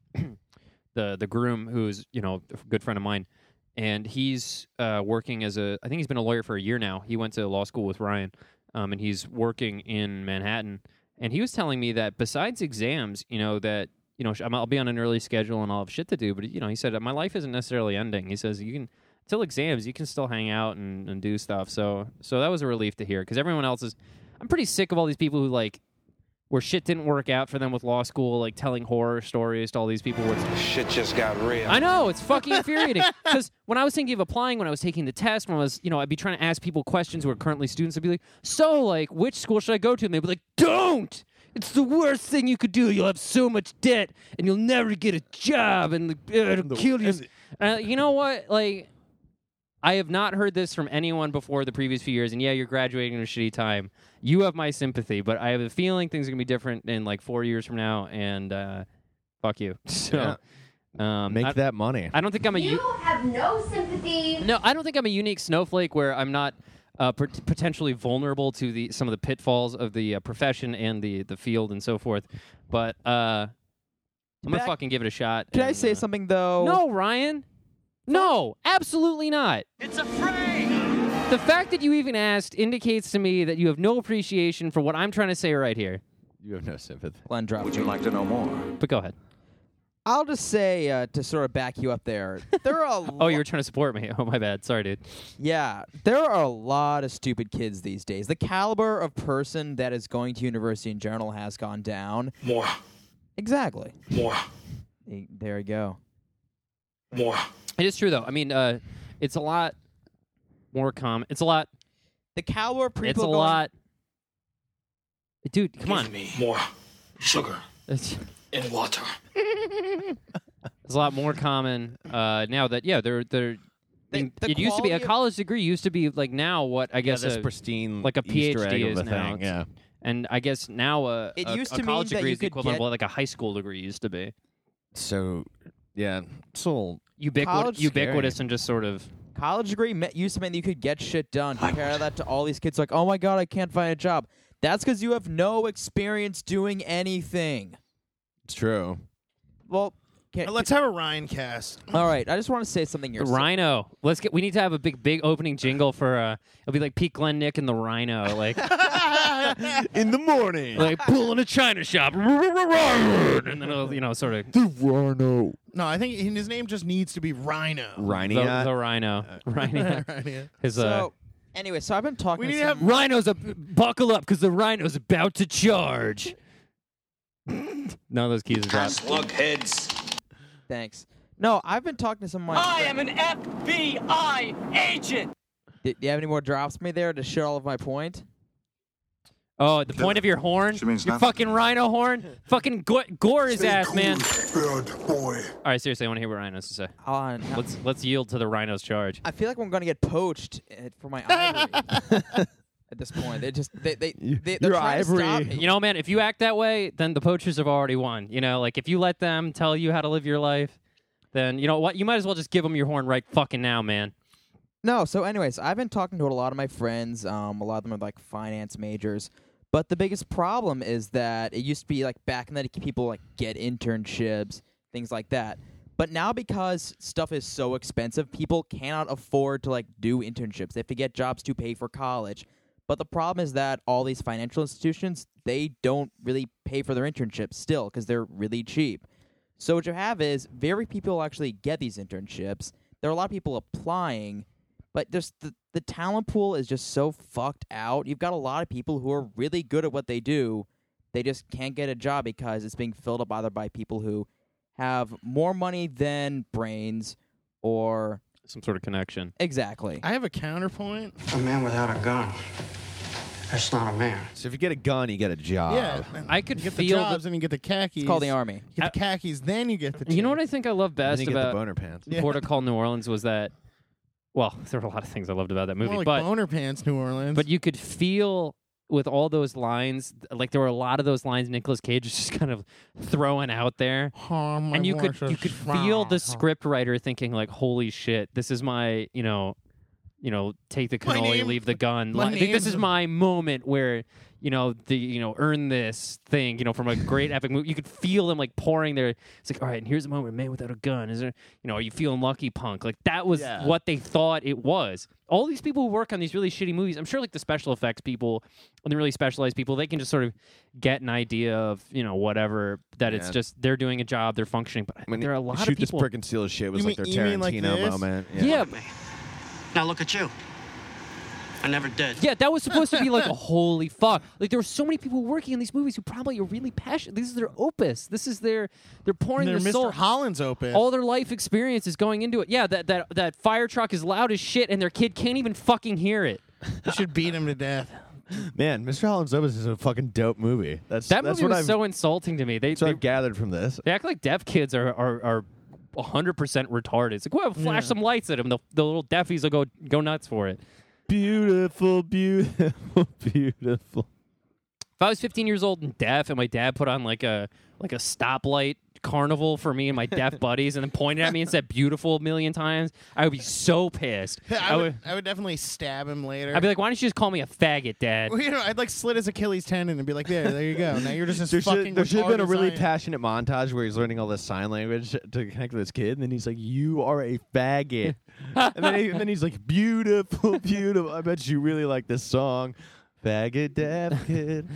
the groom, who's a good friend of mine, and he's working as I think he's been a lawyer for a year now. He went to law school with Ryan, and he's working in Manhattan. And he was telling me that besides exams, that I'll be on an early schedule and I'll have shit to do. But he said my life isn't necessarily ending. He says you can. Till exams, you can still hang out and do stuff. So that was a relief to hear, because everyone else is. I'm pretty sick of all these people who where shit didn't work out for them with law school, like telling horror stories to all these people. Where Shit just got real. I know, it's fucking infuriating. Because when I was thinking of applying, when I was taking the test, when I was, I'd be trying to ask people questions who are currently students. I'd be like, so, which school should I go to? And they'd be like, don't! It's the worst thing you could do. You'll have so much debt, and you'll never get a job, and it'll kill you. You know what? I have not heard this from anyone before the previous few years, and yeah, you're graduating in a shitty time. You have my sympathy, but I have a feeling things are going to be different in 4 years from now, and fuck you. So, Make that money. I don't think I'm You have no sympathy. No, I don't think I'm a unique snowflake where I'm not potentially vulnerable to some of the pitfalls of the profession and the field and so forth. But I'm going to fucking give it a shot. Can I say something though? No, Ryan. No, absolutely not. It's a frame. The fact that you even asked indicates to me that you have no appreciation for what I'm trying to say right here. You have no sympathy. Glenn, drop. Would you like to know more? But go ahead. I'll just say to sort of back you up there. There are Oh, you were trying to support me. Oh, my bad. Sorry, dude. Yeah, there are a lot of stupid kids these days. The caliber of person that is going to university in general has gone down. More. Exactly. More. There you go. More. It is true, though. I mean, it's a lot more common. It's a lot. The caliber of people It's a going, lot. Dude, come Give on. me more sugar It's and water. a lot more common now that they're. The It used to be a quality of- college degree. Used to be now what I guess this pristine, like a Easter egg PhD of is a now. thing. Yeah. And I guess now It a used to mean college that degree you is the could equivalent get- of what a high school degree used to be. So, yeah, so College- Ubiquitous and just sort of. college degree used to mean that you could get shit done. Compare that to all these kids like, oh my god, I can't find a job. That's because you have no experience doing anything. It's true. Well, Let's have a Ryan cast. all right. I just want to say something here. The Rhino. We need to have a big opening jingle for it'll be like Pete Glennick and the Rhino, like In the morning. like pulling a china shop, and then it'll sort of The Rhino. No, I think his name just needs to be Rhino. the Rhino. Rhino. Rhino. Rhino. His So, anyway, so I've been talking We to need to some... have- Rhino's buckle up because the Rhino's about to charge. None of those keys are dropped. Slug heads. Thanks. No, I've been talking to some of my... am an FBI agent. Do you have any more drops for me there to show all of my point? Oh, the point of your horn? She means Your nothing. fucking Rhino horn? Fucking gore his ass, man. Bad boy. All right, seriously, I want to hear what Rhino has to say. No. Let's yield to the Rhino's charge. I feel like I'm going to get poached for my ivory. At this point, they're Your trying to stop ivory. me. You know, man, if you act that way, then the poachers have already won. You know, like if you let them tell you how to live your life, then you know what? You might as well just give them your horn right fucking now, man. No, so anyways, I've been talking to a lot of my friends. A lot of them are like finance majors. But the biggest problem is that it used to be like back in the day, people like get internships, things like that. But now because stuff is so expensive, people cannot afford to like do internships. They have to get jobs to pay for college. But the problem is that all these financial institutions, they don't really pay for their internships still because they're really cheap. So what you have is very people actually get these internships. There are a lot of people applying, but there's the talent pool is just so fucked out. You've got a lot of people who are really good at what they do. They just can't get a job because it's being filled up either by people who have more money than brains or... Some sort of connection. Exactly. I have a counterpoint. A man without a gun. That's not a man. So if you get a gun, you get a job. Yeah. I could You get feel the jobs and you get the khakis. It's called the Army. You get the khakis, then you get the You know what chick. I think I love And best then you get the about boner pants. Yeah. Port of Call New Orleans was that, well, there were a lot of things I loved about that movie, More like but boner pants, New Orleans. you could feel with all those lines, like there were a lot of those lines Nicolas Cage was just kind of throwing out there. And you could feel the script writer thinking like, holy shit, this is my, take the My cannoli, name- leave the gun. my I think this name's- is my moment where, earn this thing, from a great epic movie. You could feel them like pouring there. It's like, all right, and here's a moment, man without a gun. Is there, are you feeling lucky, punk? Like that was what they thought it was. All these people who work on these really shitty movies, I'm sure like the special effects people and the really specialized people, they can just sort of get an idea of, whatever, that it's Yeah. just, they're doing a job, they're functioning. But I mean, there are a lot shoot of people. this brick and seal shit was You like their mean- you mean like Tarantino this? moment. Yeah. Now look at you. I never did. Yeah, that was supposed to be like a holy fuck. Like there were so many people working in these movies who probably are really passionate. This is their opus. This is they're pouring They're their Mr. soul. Holland's open. All their life experience is going into it. Yeah, that fire truck is loud as shit, and their kid can't even fucking hear it. You should beat him to death. Man, Mr. Holland's Opus is a fucking dope movie. That's That that's movie what was I've, so insulting to me. that's what I've gathered from this. They act like deaf kids are 100% retarded. It's like, well, flash some lights at them. The little deafies will go nuts for it. Beautiful, beautiful, beautiful. If I was 15 years old and deaf, and my dad put on like a stoplight carnival for me and my deaf buddies, and then pointed at me and said "beautiful" a million times, I would be so pissed. I would definitely stab him later. I'd be like, "Why don't you just call me a faggot, Dad?" Well, I'd like slit his Achilles tendon and be like, there you go. Now you're just as There fucking should have been a retarded really as I am. passionate montage where he's learning all this sign language to connect with his kid, and then he's like, "You are a faggot," and then he's like, "Beautiful, beautiful." I bet you really like this song, "Faggot Deaf Kid."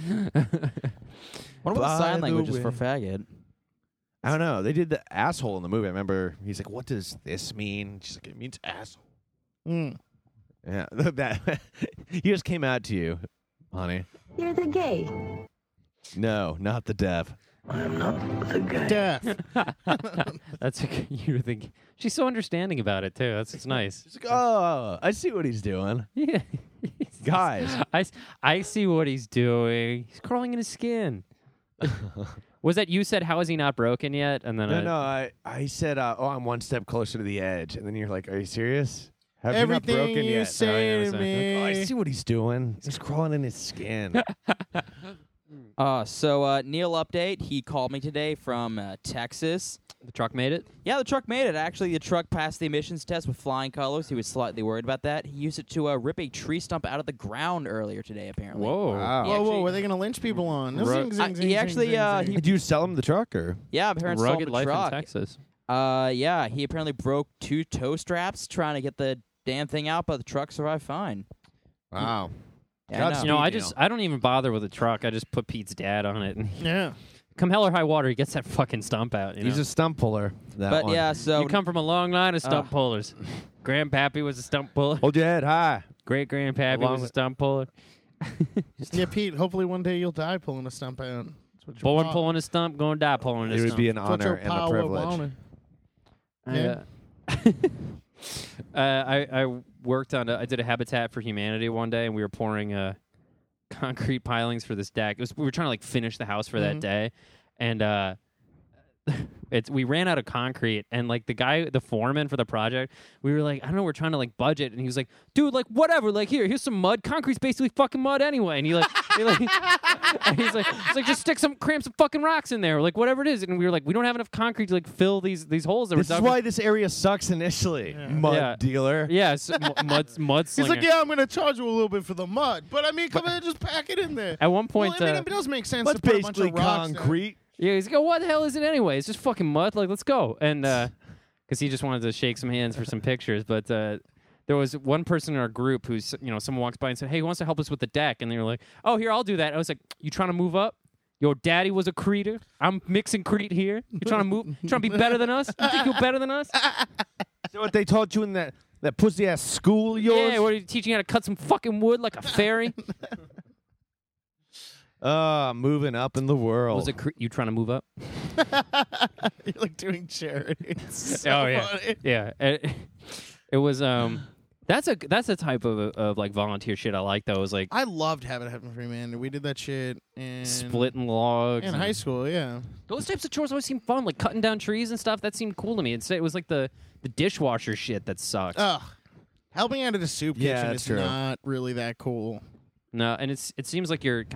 What about the By sign the languages for way. faggot? I don't know. They did the asshole in the movie. I remember he's like, "What does this mean?" She's like, "It means asshole." Mm. Yeah, that he just came out to you, honey. You're the gay. No, not the deaf. I am not the guy. Death. That's you think she's so understanding about it too. It's nice. She's like, "Oh, I see what he's doing." Yeah, Guys. I see what he's doing. He's crawling in his skin. Was that you said? How is he not broken yet? And then No, I said, "Oh, I'm one step closer to the edge," and then you're like, "Are you serious? Have you not Everything broken you yet?" say to Like, me. "Oh, I see what he's doing. He's crawling in his skin." So Neil update. He called me today from Texas. The truck made it? Yeah, the truck made it. Actually, the truck passed the emissions test with flying colors. He was slightly worried about that. He used it to rip a tree stump out of the ground earlier today, apparently. Whoa. Wow. Whoa, were they going to lynch people on? He Did you sell him the truck or? Yeah, apparently sold Rugged the life truck. in Texas. Yeah, he apparently broke 2 toe straps trying to get the damn thing out, but the truck survived fine. Wow. Yeah, I know. You know, I don't even bother with the truck. I just put Pete's dad on it. And Yeah. come hell or high water, he gets that fucking stump out. You He's know? a stump puller. That But one. yeah, so You come from a long line of stump pullers. Grandpappy was a stump puller. Hold your head high. Great grandpappy Along was a with- stump puller. Yeah, Pete, hopefully one day you'll die pulling a stump out. That's what your Born pa- pulling a stump, going to die pulling a It would stump. be an that's what your honor and pa a would privilege. wanna. I worked on I did a Habitat for Humanity one day, and we were pouring concrete pilings for this deck. We were trying to like finish the house for that day, and we ran out of concrete, and like the foreman for the project, we were like, I don't know, we're trying to like budget, and he was like, dude, like whatever, like here's some mud. Concrete's basically fucking mud anyway, and and he's like just cram some fucking rocks in there, like whatever it is, and we were like, we don't have enough concrete to like fill these holes that This were is dug. why this area sucks initially. Mud Yeah. dealer. Yeah, mud He's slinger. like, yeah, I'm going to charge you a little bit for the mud, but I mean, come on, just pack it in there. At one point, Well, I mean, it does make sense That's to put a bunch basically of rocks there. concrete. yeah, he's like, oh, what the hell is it anyway? It's just fucking mud. Like, let's go. And because he just wanted to shake some hands for some pictures, but there was one person in our group who's, someone walks by and said, hey, who wants to help us with the deck? And they were like, oh, here, I'll do that. And I was like, you trying to move up? Your daddy was a creator. I'm mixing Crete here. You trying to move? You trying to be better than us? You think you're better than us? So what they taught you in that pussy ass school of yours? Yeah, what are you teaching you how to cut some fucking wood like a fairy? Moving up in the world. Was it you trying to move up? You're like doing charity. It's so Oh, yeah. funny. Yeah, it was. That's a type of like volunteer shit I like though. It was like I loved Habitat for Humanity. We did that shit in splitting logs. in and- high school. Yeah, Those types of chores always seemed fun, like cutting down trees and stuff. That seemed cool to me. It was like the dishwasher shit that sucks. ugh. Helping out at a soup Yeah, kitchen that's is true. not really that cool. No, and it seems like you're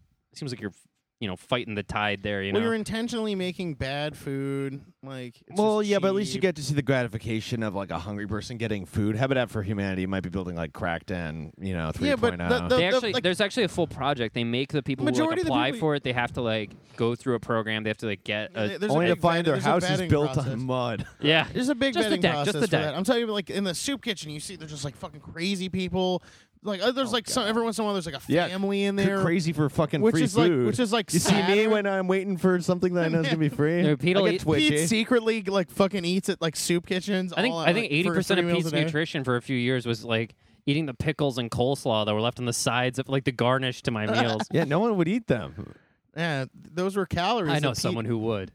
fighting the tide there. Well, you're intentionally making bad food. Like, it's Well, just yeah, but at least you cheap. get to see the gratification of like a hungry person getting food. Habitat for Humanity might be building like Crackdown, 3.0. Yeah, but there's actually a full project. They make the people who like, Majority of the apply people- for it. They have to like go through a program. They have to like get a There's only a to big find their there's a house is vetting built process. on mud. yeah. There's a big Just the vetting deck, process just the for deck. that. I'm telling you, like in the soup kitchen, you see there's just like fucking crazy people. Like there's every once in a while there's like a Yeah, family in there, Crazy for fucking which free is food. which is like you see me Saturn. when I'm waiting for something that I know is gonna be free. No, Pete I will get eat- twitchy. Pete secretly like fucking eats at like soup kitchens. I think all, 80% of Pete's Pete's nutrition for a few years was like eating the pickles and coleslaw that were left on the sides of like the garnish to my meals. Yeah, no one would eat them. Yeah, those were calories. I know that Pete- someone who would.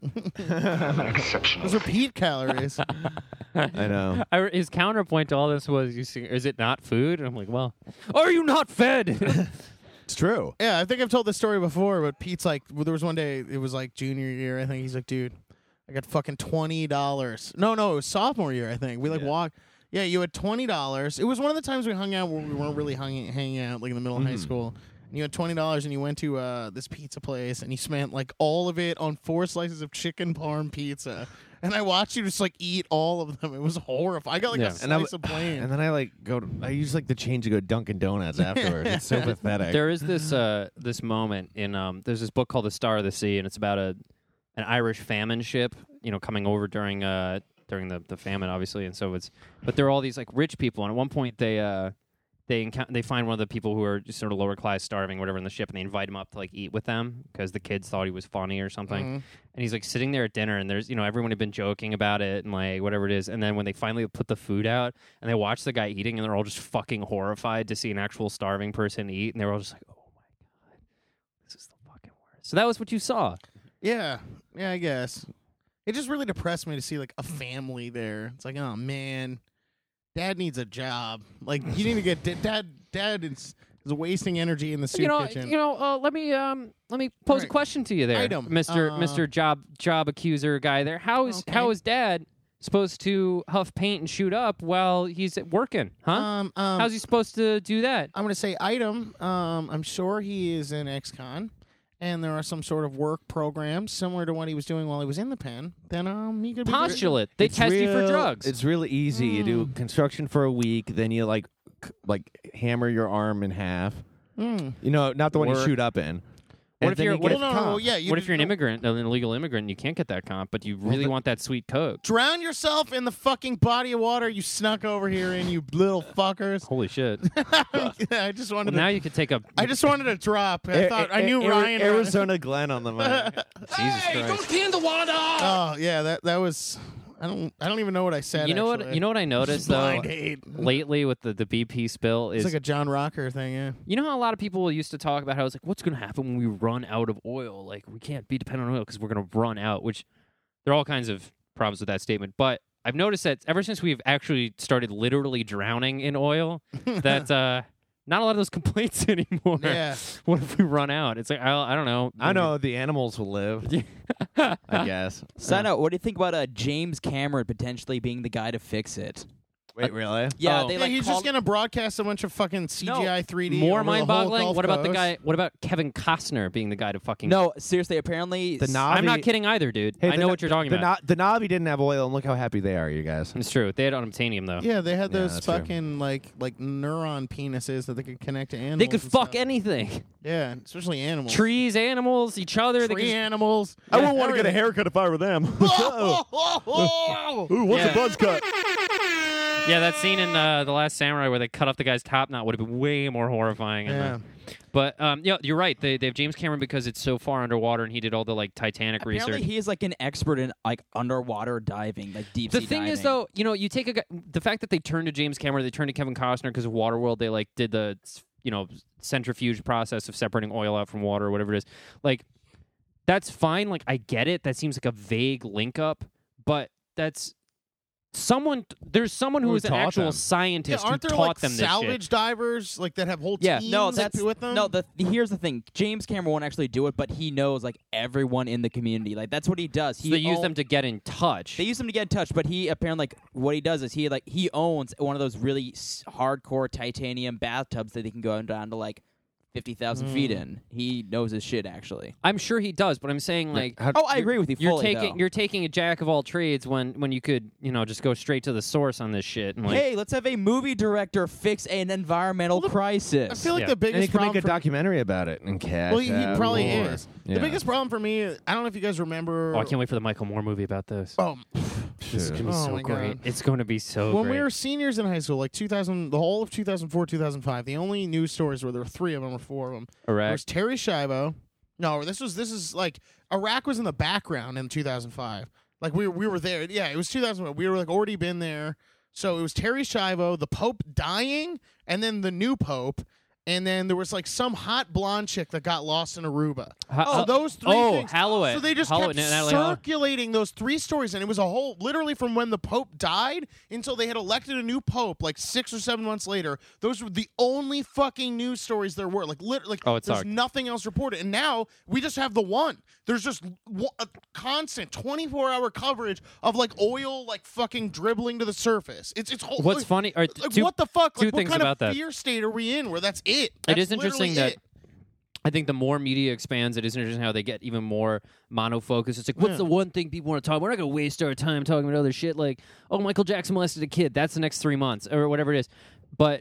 Those were Pete calories. I know. His counterpoint to all this was, is it not food? And I'm like, well, are you not fed? It's true. Yeah, I think I've told this story before, but Pete's like, there was one day, it was like junior year, I think. He's like, dude, I got fucking $20. No, it was sophomore year, I think. We like walked. Yeah, you had $20. It was one of the times we hung out where we weren't really hanging out, like in the middle of high school. And you had $20 and you went to this pizza place and you spent like all of it on 4 slices of chicken parm pizza. And I watched you just like eat all of them. It was horrifying. I got like a slice of plain. And then I I use like the change to go Dunkin' Donuts afterwards. It's so pathetic. There is this moment in there's this book called The Star of the Sea, and it's about an Irish famine ship, coming over during the famine, obviously, and so but there are all these like rich people, and at one point they find one of the people who are just sort of lower class, starving, whatever, in the ship, and they invite him up to like eat with them because the kids thought he was funny or something. And he's like sitting there at dinner, and there's everyone had been joking about it and like whatever it is, and then when they finally put the food out and they watch the guy eating, and they're all just fucking horrified to see an actual starving person eat, and they were all just like, oh my god, this is the fucking worst. So that was what you saw. Yeah, I guess. It just really depressed me to see like a family there. It's like, oh man, Dad needs a job. Like you need to get Dad is wasting energy in the soup kitchen. Let me pose a question to you there, Item. Mr. Job accuser guy there. How is Dad supposed to huff paint and shoot up while he's working? Huh? How's he supposed to do that? I'm gonna say item. I'm sure he is an ex-con, and there are some sort of work programs similar to what he was doing while he was in the pen, then he could be Postulate. They test you for drugs. It's really easy. You do construction for a week, then you like hammer your arm in half. You know, not the one you shoot up in. What if you're what if you're an immigrant, an illegal immigrant, you can't get that comp, but you really want that sweet coke? Drown yourself in the fucking body of water you snuck over here in, you little fuckers. Holy shit! I just wanted to. Now you could take a. I just wanted to drop. I thought I knew Ryan. Arizona Glenn on the mic. Jesus Christ! Don't pee in the water. Oh yeah, that was. I don't even know what I said. You know actually. what? You know what I noticed though lately with the BP spill is it's like a John Rocker thing. Yeah. You know how a lot of people used to talk about how it's like, what's going to happen when we run out of oil? Like we can't be dependent on oil because we're going to run out. Which there are all kinds of problems with that statement. But I've noticed that ever since we've actually started literally drowning in oil, that not a lot of those complaints anymore. Yeah. What if we run out? It's like I don't know. I know the animals will live. I guess. Side note, what do you think about James Cameron potentially being the guy to fix it? Wait, really? Yeah, Oh. they Yeah, like he's called- just gonna broadcast a bunch of fucking CGI 3D. More over the whole mind-boggling. Gulf What about the Coast. guy? What about Kevin Costner being the guy to fucking? No, seriously. Apparently, The Navi, I'm not kidding either, dude. Hey, I know what you're talking about. The Navi didn't have oil, and look how happy they are, you guys. It's true. They had unobtainium though. Yeah, they had Yeah, those that's true. fucking like neuron penises that they could connect to animals. They could and fuck stuff. anything. Yeah, especially animals. Trees, animals, each other. They Tree could just- animals. I wouldn't want to get a haircut if I were them. Ooh, what's Yeah. a buzz cut? Yeah, that scene in The Last Samurai where they cut off the guy's top knot would have been way more horrifying. Yeah. But yeah, you're right. They have James Cameron because it's so far underwater, and he did all the like Titanic apparently research. he is like an expert in like underwater diving, like deep The sea thing is, diving. though, you know, you take a guy, the fact that they turned to James Cameron, they turned to Kevin Costner because of Waterworld. They like did the centrifuge process of separating oil out from water or whatever it is. Like, that's fine. Like, I get it. That seems like a vague link up, but that's someone. There's someone who Who is an taught actual them? scientist Yeah, aren't who there taught like them this salvage shit. divers like that have whole Yeah. teams No, that's with them? no. Here's the thing: James Cameron won't actually do it, but he knows like everyone in the community. Like that's what he does. So they use them to get in touch. They use them to get in touch, but he apparently like what he does is he owns one of those really hardcore titanium bathtubs that they can go down to like 50,000 feet in. He knows his shit actually. I'm sure he does, but I'm saying like I agree with you you're fully. taking though. you're taking a jack of all trades when you could just go straight to the source on this shit and like Hey, let's have a movie director fix an environmental crisis. I feel like Yeah. the And he biggest could problem make a for documentary about it and cash. well, he out probably more. is. Yeah. The biggest problem for me, I don't know if you guys remember. oh, I can't wait for the Michael Moore movie about this. Oh, This is gonna be Oh so my great. God. It's going to be so when great. we were seniors in high school, like 2000, the whole of 2004, 2005, the only news stories where there were 3 of them or 4 of them. There Iraq. was Terry Schiavo. No, this is like Iraq was in the background in 2005. Like we were there. Yeah, it was 2005. We were like already been there. So it was Terry Schiavo, the Pope dying, and then the new Pope. And then there was like some hot blonde chick that got lost in Aruba. So those 3 things. Halloway. So they just Halloway, kept Natalie Halloway. circulating those 3 stories, and it was a whole, literally from when the Pope died until they had elected a new Pope, like 6 or 7 months later. Those were the only fucking news stories there were. Like literally, Oh, it's there's sucked. nothing else reported. And now we just have the one. There's just a constant 24-hour coverage of like oil, like fucking dribbling to the surface. It's whole. What's like, funny? Or Like, what the fuck? two Like, what things kind about of that. fear state are we in where that's it? It That's is interesting literally that it. I think the more media expands, it is interesting how they get even more monofocused. It's like, what's Yeah. the one thing people want to talk about? We're not going to waste our time talking about other shit like, oh, Michael Jackson molested a kid. That's the next 3 months or whatever it is. But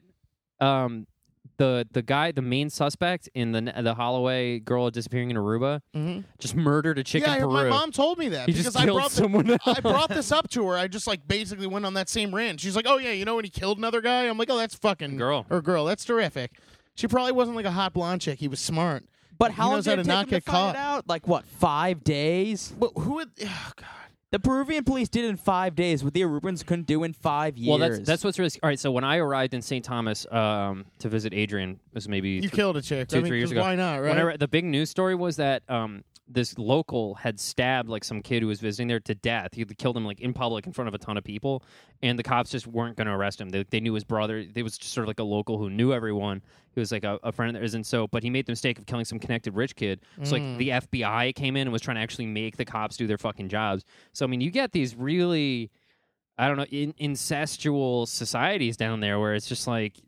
the guy, the main suspect in the Holloway girl disappearing in Aruba, just murdered a chick in Peru. My mom told me that He because just I killed brought someone else. I brought this up to her. I just like basically went on that same rant. She's like, "Oh yeah, you know when he killed another guy?" I'm like, "Oh, that's fucking Girl. girl. That's terrific." She probably wasn't like a hot blonde chick. He was smart. But He how long knows did how it to take not him to get find caught. it out? Like what? 5 days? But who would? Oh god. The Peruvian police did it in 5 days. What the Arubans couldn't do in 5 years. Well, that's what's really all right. So when I arrived in St. Thomas to visit Adrian, it was maybe You killed a chick. 2-3 I mean, years 'cause ago. why not, right? The big news story was that this local had stabbed like some kid who was visiting there to death. He killed him like in public in front of a ton of people, and the cops just weren't going to arrest him. They knew his brother. They was just sort of like a local who knew everyone. He was like a friend of theirs, and so, but he made the mistake of killing some connected rich kid. So like the FBI came in and was trying to actually make the cops do their fucking jobs. So I mean, you get these really, I don't know, incestual societies down there where it's just like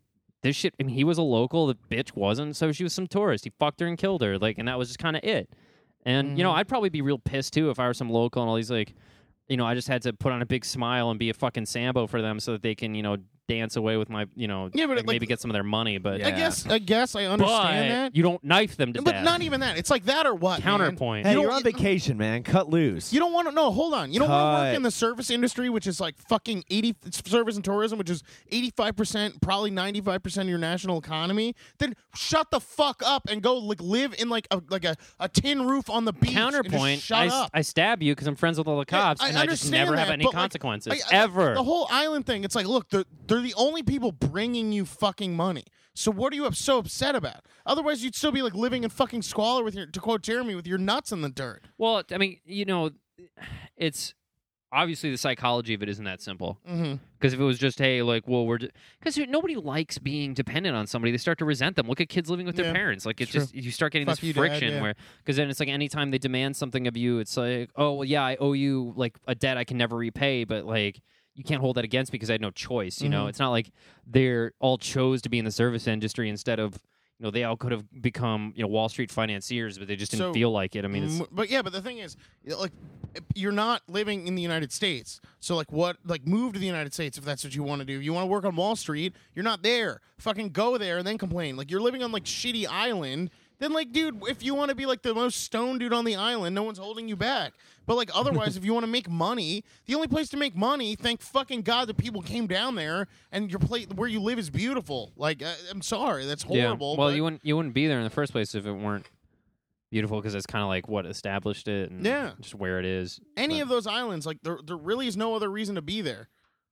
this shit. I mean, he was a local. The bitch wasn't, so she was some tourist. He fucked her and killed her, like, and that was just kind of it. And you know, I'd probably be real pissed too if I were some local and all these like, you know, I just had to put on a big smile and be a fucking Sambo for them so that they can, you know, dance away with my, you know, Yeah, but like, maybe get some of their money. But I guess I understand that. you don't knife them to But death. not even that. It's like that or what? Counterpoint. Hey, You you're don't- on vacation, man. Cut loose. You don't want to. No, hold on. You don't want to work Cut. in the service industry, which is like fucking 80 service and tourism, which is 85%, probably 95% of your national economy. Then shut the fuck up and go like live in like a tin roof on the beach. and just Counterpoint. shut up. I stab you because I'm friends with all the cops, and I just understand never have that, any but, like, consequences I- ever. The whole island thing. It's like, look, they're the only people bringing you fucking money. So what are you so upset about? Otherwise, you'd still be like living in fucking squalor with your, to quote Jeremy, with your nuts in the dirt. Well, I mean, you know, it's obviously the psychology of it isn't that simple. Because if it was just, hey, like, well, because nobody likes being dependent on somebody. They start to resent them. Look at kids living with their parents. Like, it's just, you start getting Fuck this you, Dad, friction yeah. where, because then it's like anytime they demand something of you, it's like, oh, well, yeah, I owe you like a debt I can never repay, but like, you can't hold that against me because I had no choice. You know, it's not like they're all chose to be in the service industry instead of, you know, they all could have become, you know, Wall Street financiers, but they just didn't So, feel like it. I mean, it's, but the thing is, like, you're not living in the United States. So, like, move to the United States if that's what you want to do. You want to work on Wall Street, you're not there. Fucking go there and then complain. Like, you're living on, like, shitty island. Then, like, dude, if you want to be, like, the most stoned dude on the island, no one's holding you back. But, like, otherwise, if you want to make money, the only place to make money, thank fucking God that people came down there and your place where you live is beautiful. Like, I'm sorry, that's horrible. Yeah. Well, but you wouldn't be there in the first place if it weren't beautiful, because it's kind of like what established it and just where it is. any of those islands, like, there really is no other reason to be there.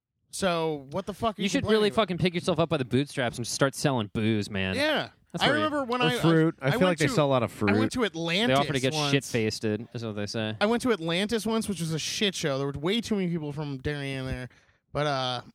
So, what the fuck are you You should complaining really about? fucking pick yourself up by the bootstraps and start selling booze, man. Yeah. That's I where you- remember when Or fruit. I feel went like they to- sell a lot of fruit. I went to Atlantis. They offer to get once. shit-faced, is what they say. I went to Atlantis once, which was a shit show. There were way too many people from Darien there. But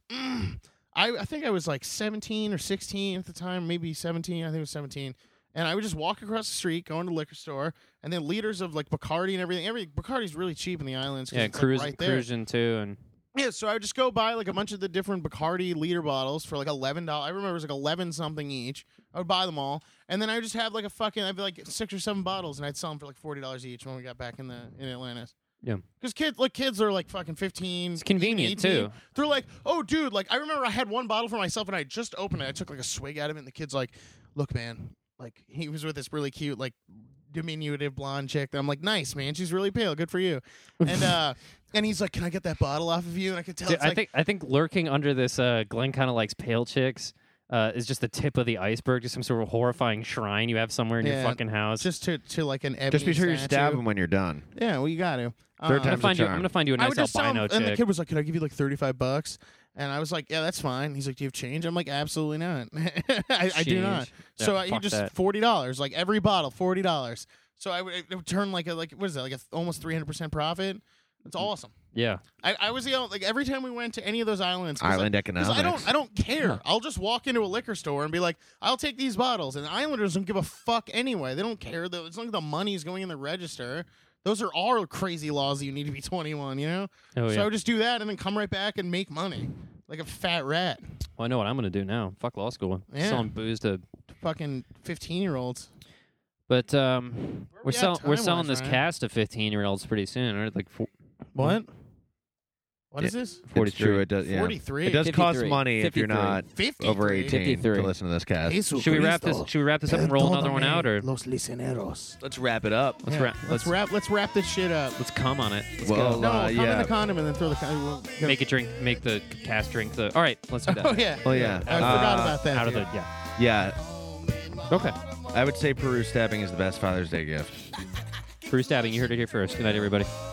I think I was like 17 or 16 at the time, maybe 17. I think it was 17. And I would just walk across the street, go into the liquor store, and then liters of like Bacardi and everything. Bacardi's really cheap in the islands. 'Cause Yeah, it's, like, right there. cruising too, and Yeah, so I would just go buy like a bunch of the different Bacardi liter bottles for like $11. I remember it was like 11 something each. I would buy them all, and then I would just have like I'd be like 6 or 7 bottles, and I'd sell them for like $40 each when we got back in Atlantis. yeah. Because kids are like fucking 15. It's convenient, 18. too. They're like, oh, dude, like I remember I had one bottle for myself, and I just opened it. I took like a swig out of it, and the kid's like, look, man, like he was with this really cute like diminutive blonde chick. And I'm like, nice, man, she's really pale, good for you. And and he's like, can I get that bottle off of you? And I could tell. Dude, It's like, I think lurking under this Glenn kind of likes pale chicks is just the tip of the iceberg, just some sort of horrifying shrine you have somewhere in your fucking house. just to like an ebony Just be sure you statue. stab him when you're done. Yeah, well, you got to. Third I'm time's a charm. gonna find you a I nice would just tell him, albino and the chick. kid was like, "Can I give you like $35?" And I was like, "Yeah, that's fine." He's like, "Do you have change?" I'm like, "Absolutely not. I do not." Change. So Yeah, you fuck just that. $40, like every bottle, $40. So it would turn like what is that, like almost 300% profit? It's awesome. Yeah. I was like every time we went to any of those islands, 'cause Island 'cause economics. I don't care. I'll just walk into a liquor store and be like, I'll take these bottles. And the Islanders don't give a fuck anyway. They don't care. It's not like the money's going in the register. Those are our crazy laws that you need to be 21. You know. Oh, So yeah. I would just do that and then come right back and make money like a fat rat. Well, I know what I'm gonna do now. Fuck law school. Yeah. Selling booze to. Fucking 15-year-olds. But we're at selling time-wise, this Ryan? cast of 15-year-olds pretty soon, right? Like What? What is this? 43. It's true. It does. Yeah. 43. It does cost 53. money if you're 53. not 53. over 18 53. to listen to this cast. Should we wrap this? Should we wrap this up and roll another one out, or Los liceneros. Let's wrap it up. let's Yeah. wrap? Let's wrap this shit up. Let's come on it. Let's Well, go. No, come in yeah. the condom and then throw the condom. Make it drink. Make the cast drink the. All right, let's do that. Oh yeah. Oh yeah. I forgot about that. Out of dude. the Yeah. Okay. I would say Peru stabbing is the best Father's Day gift. Brew stabbing. You heard it here first. Good night, everybody.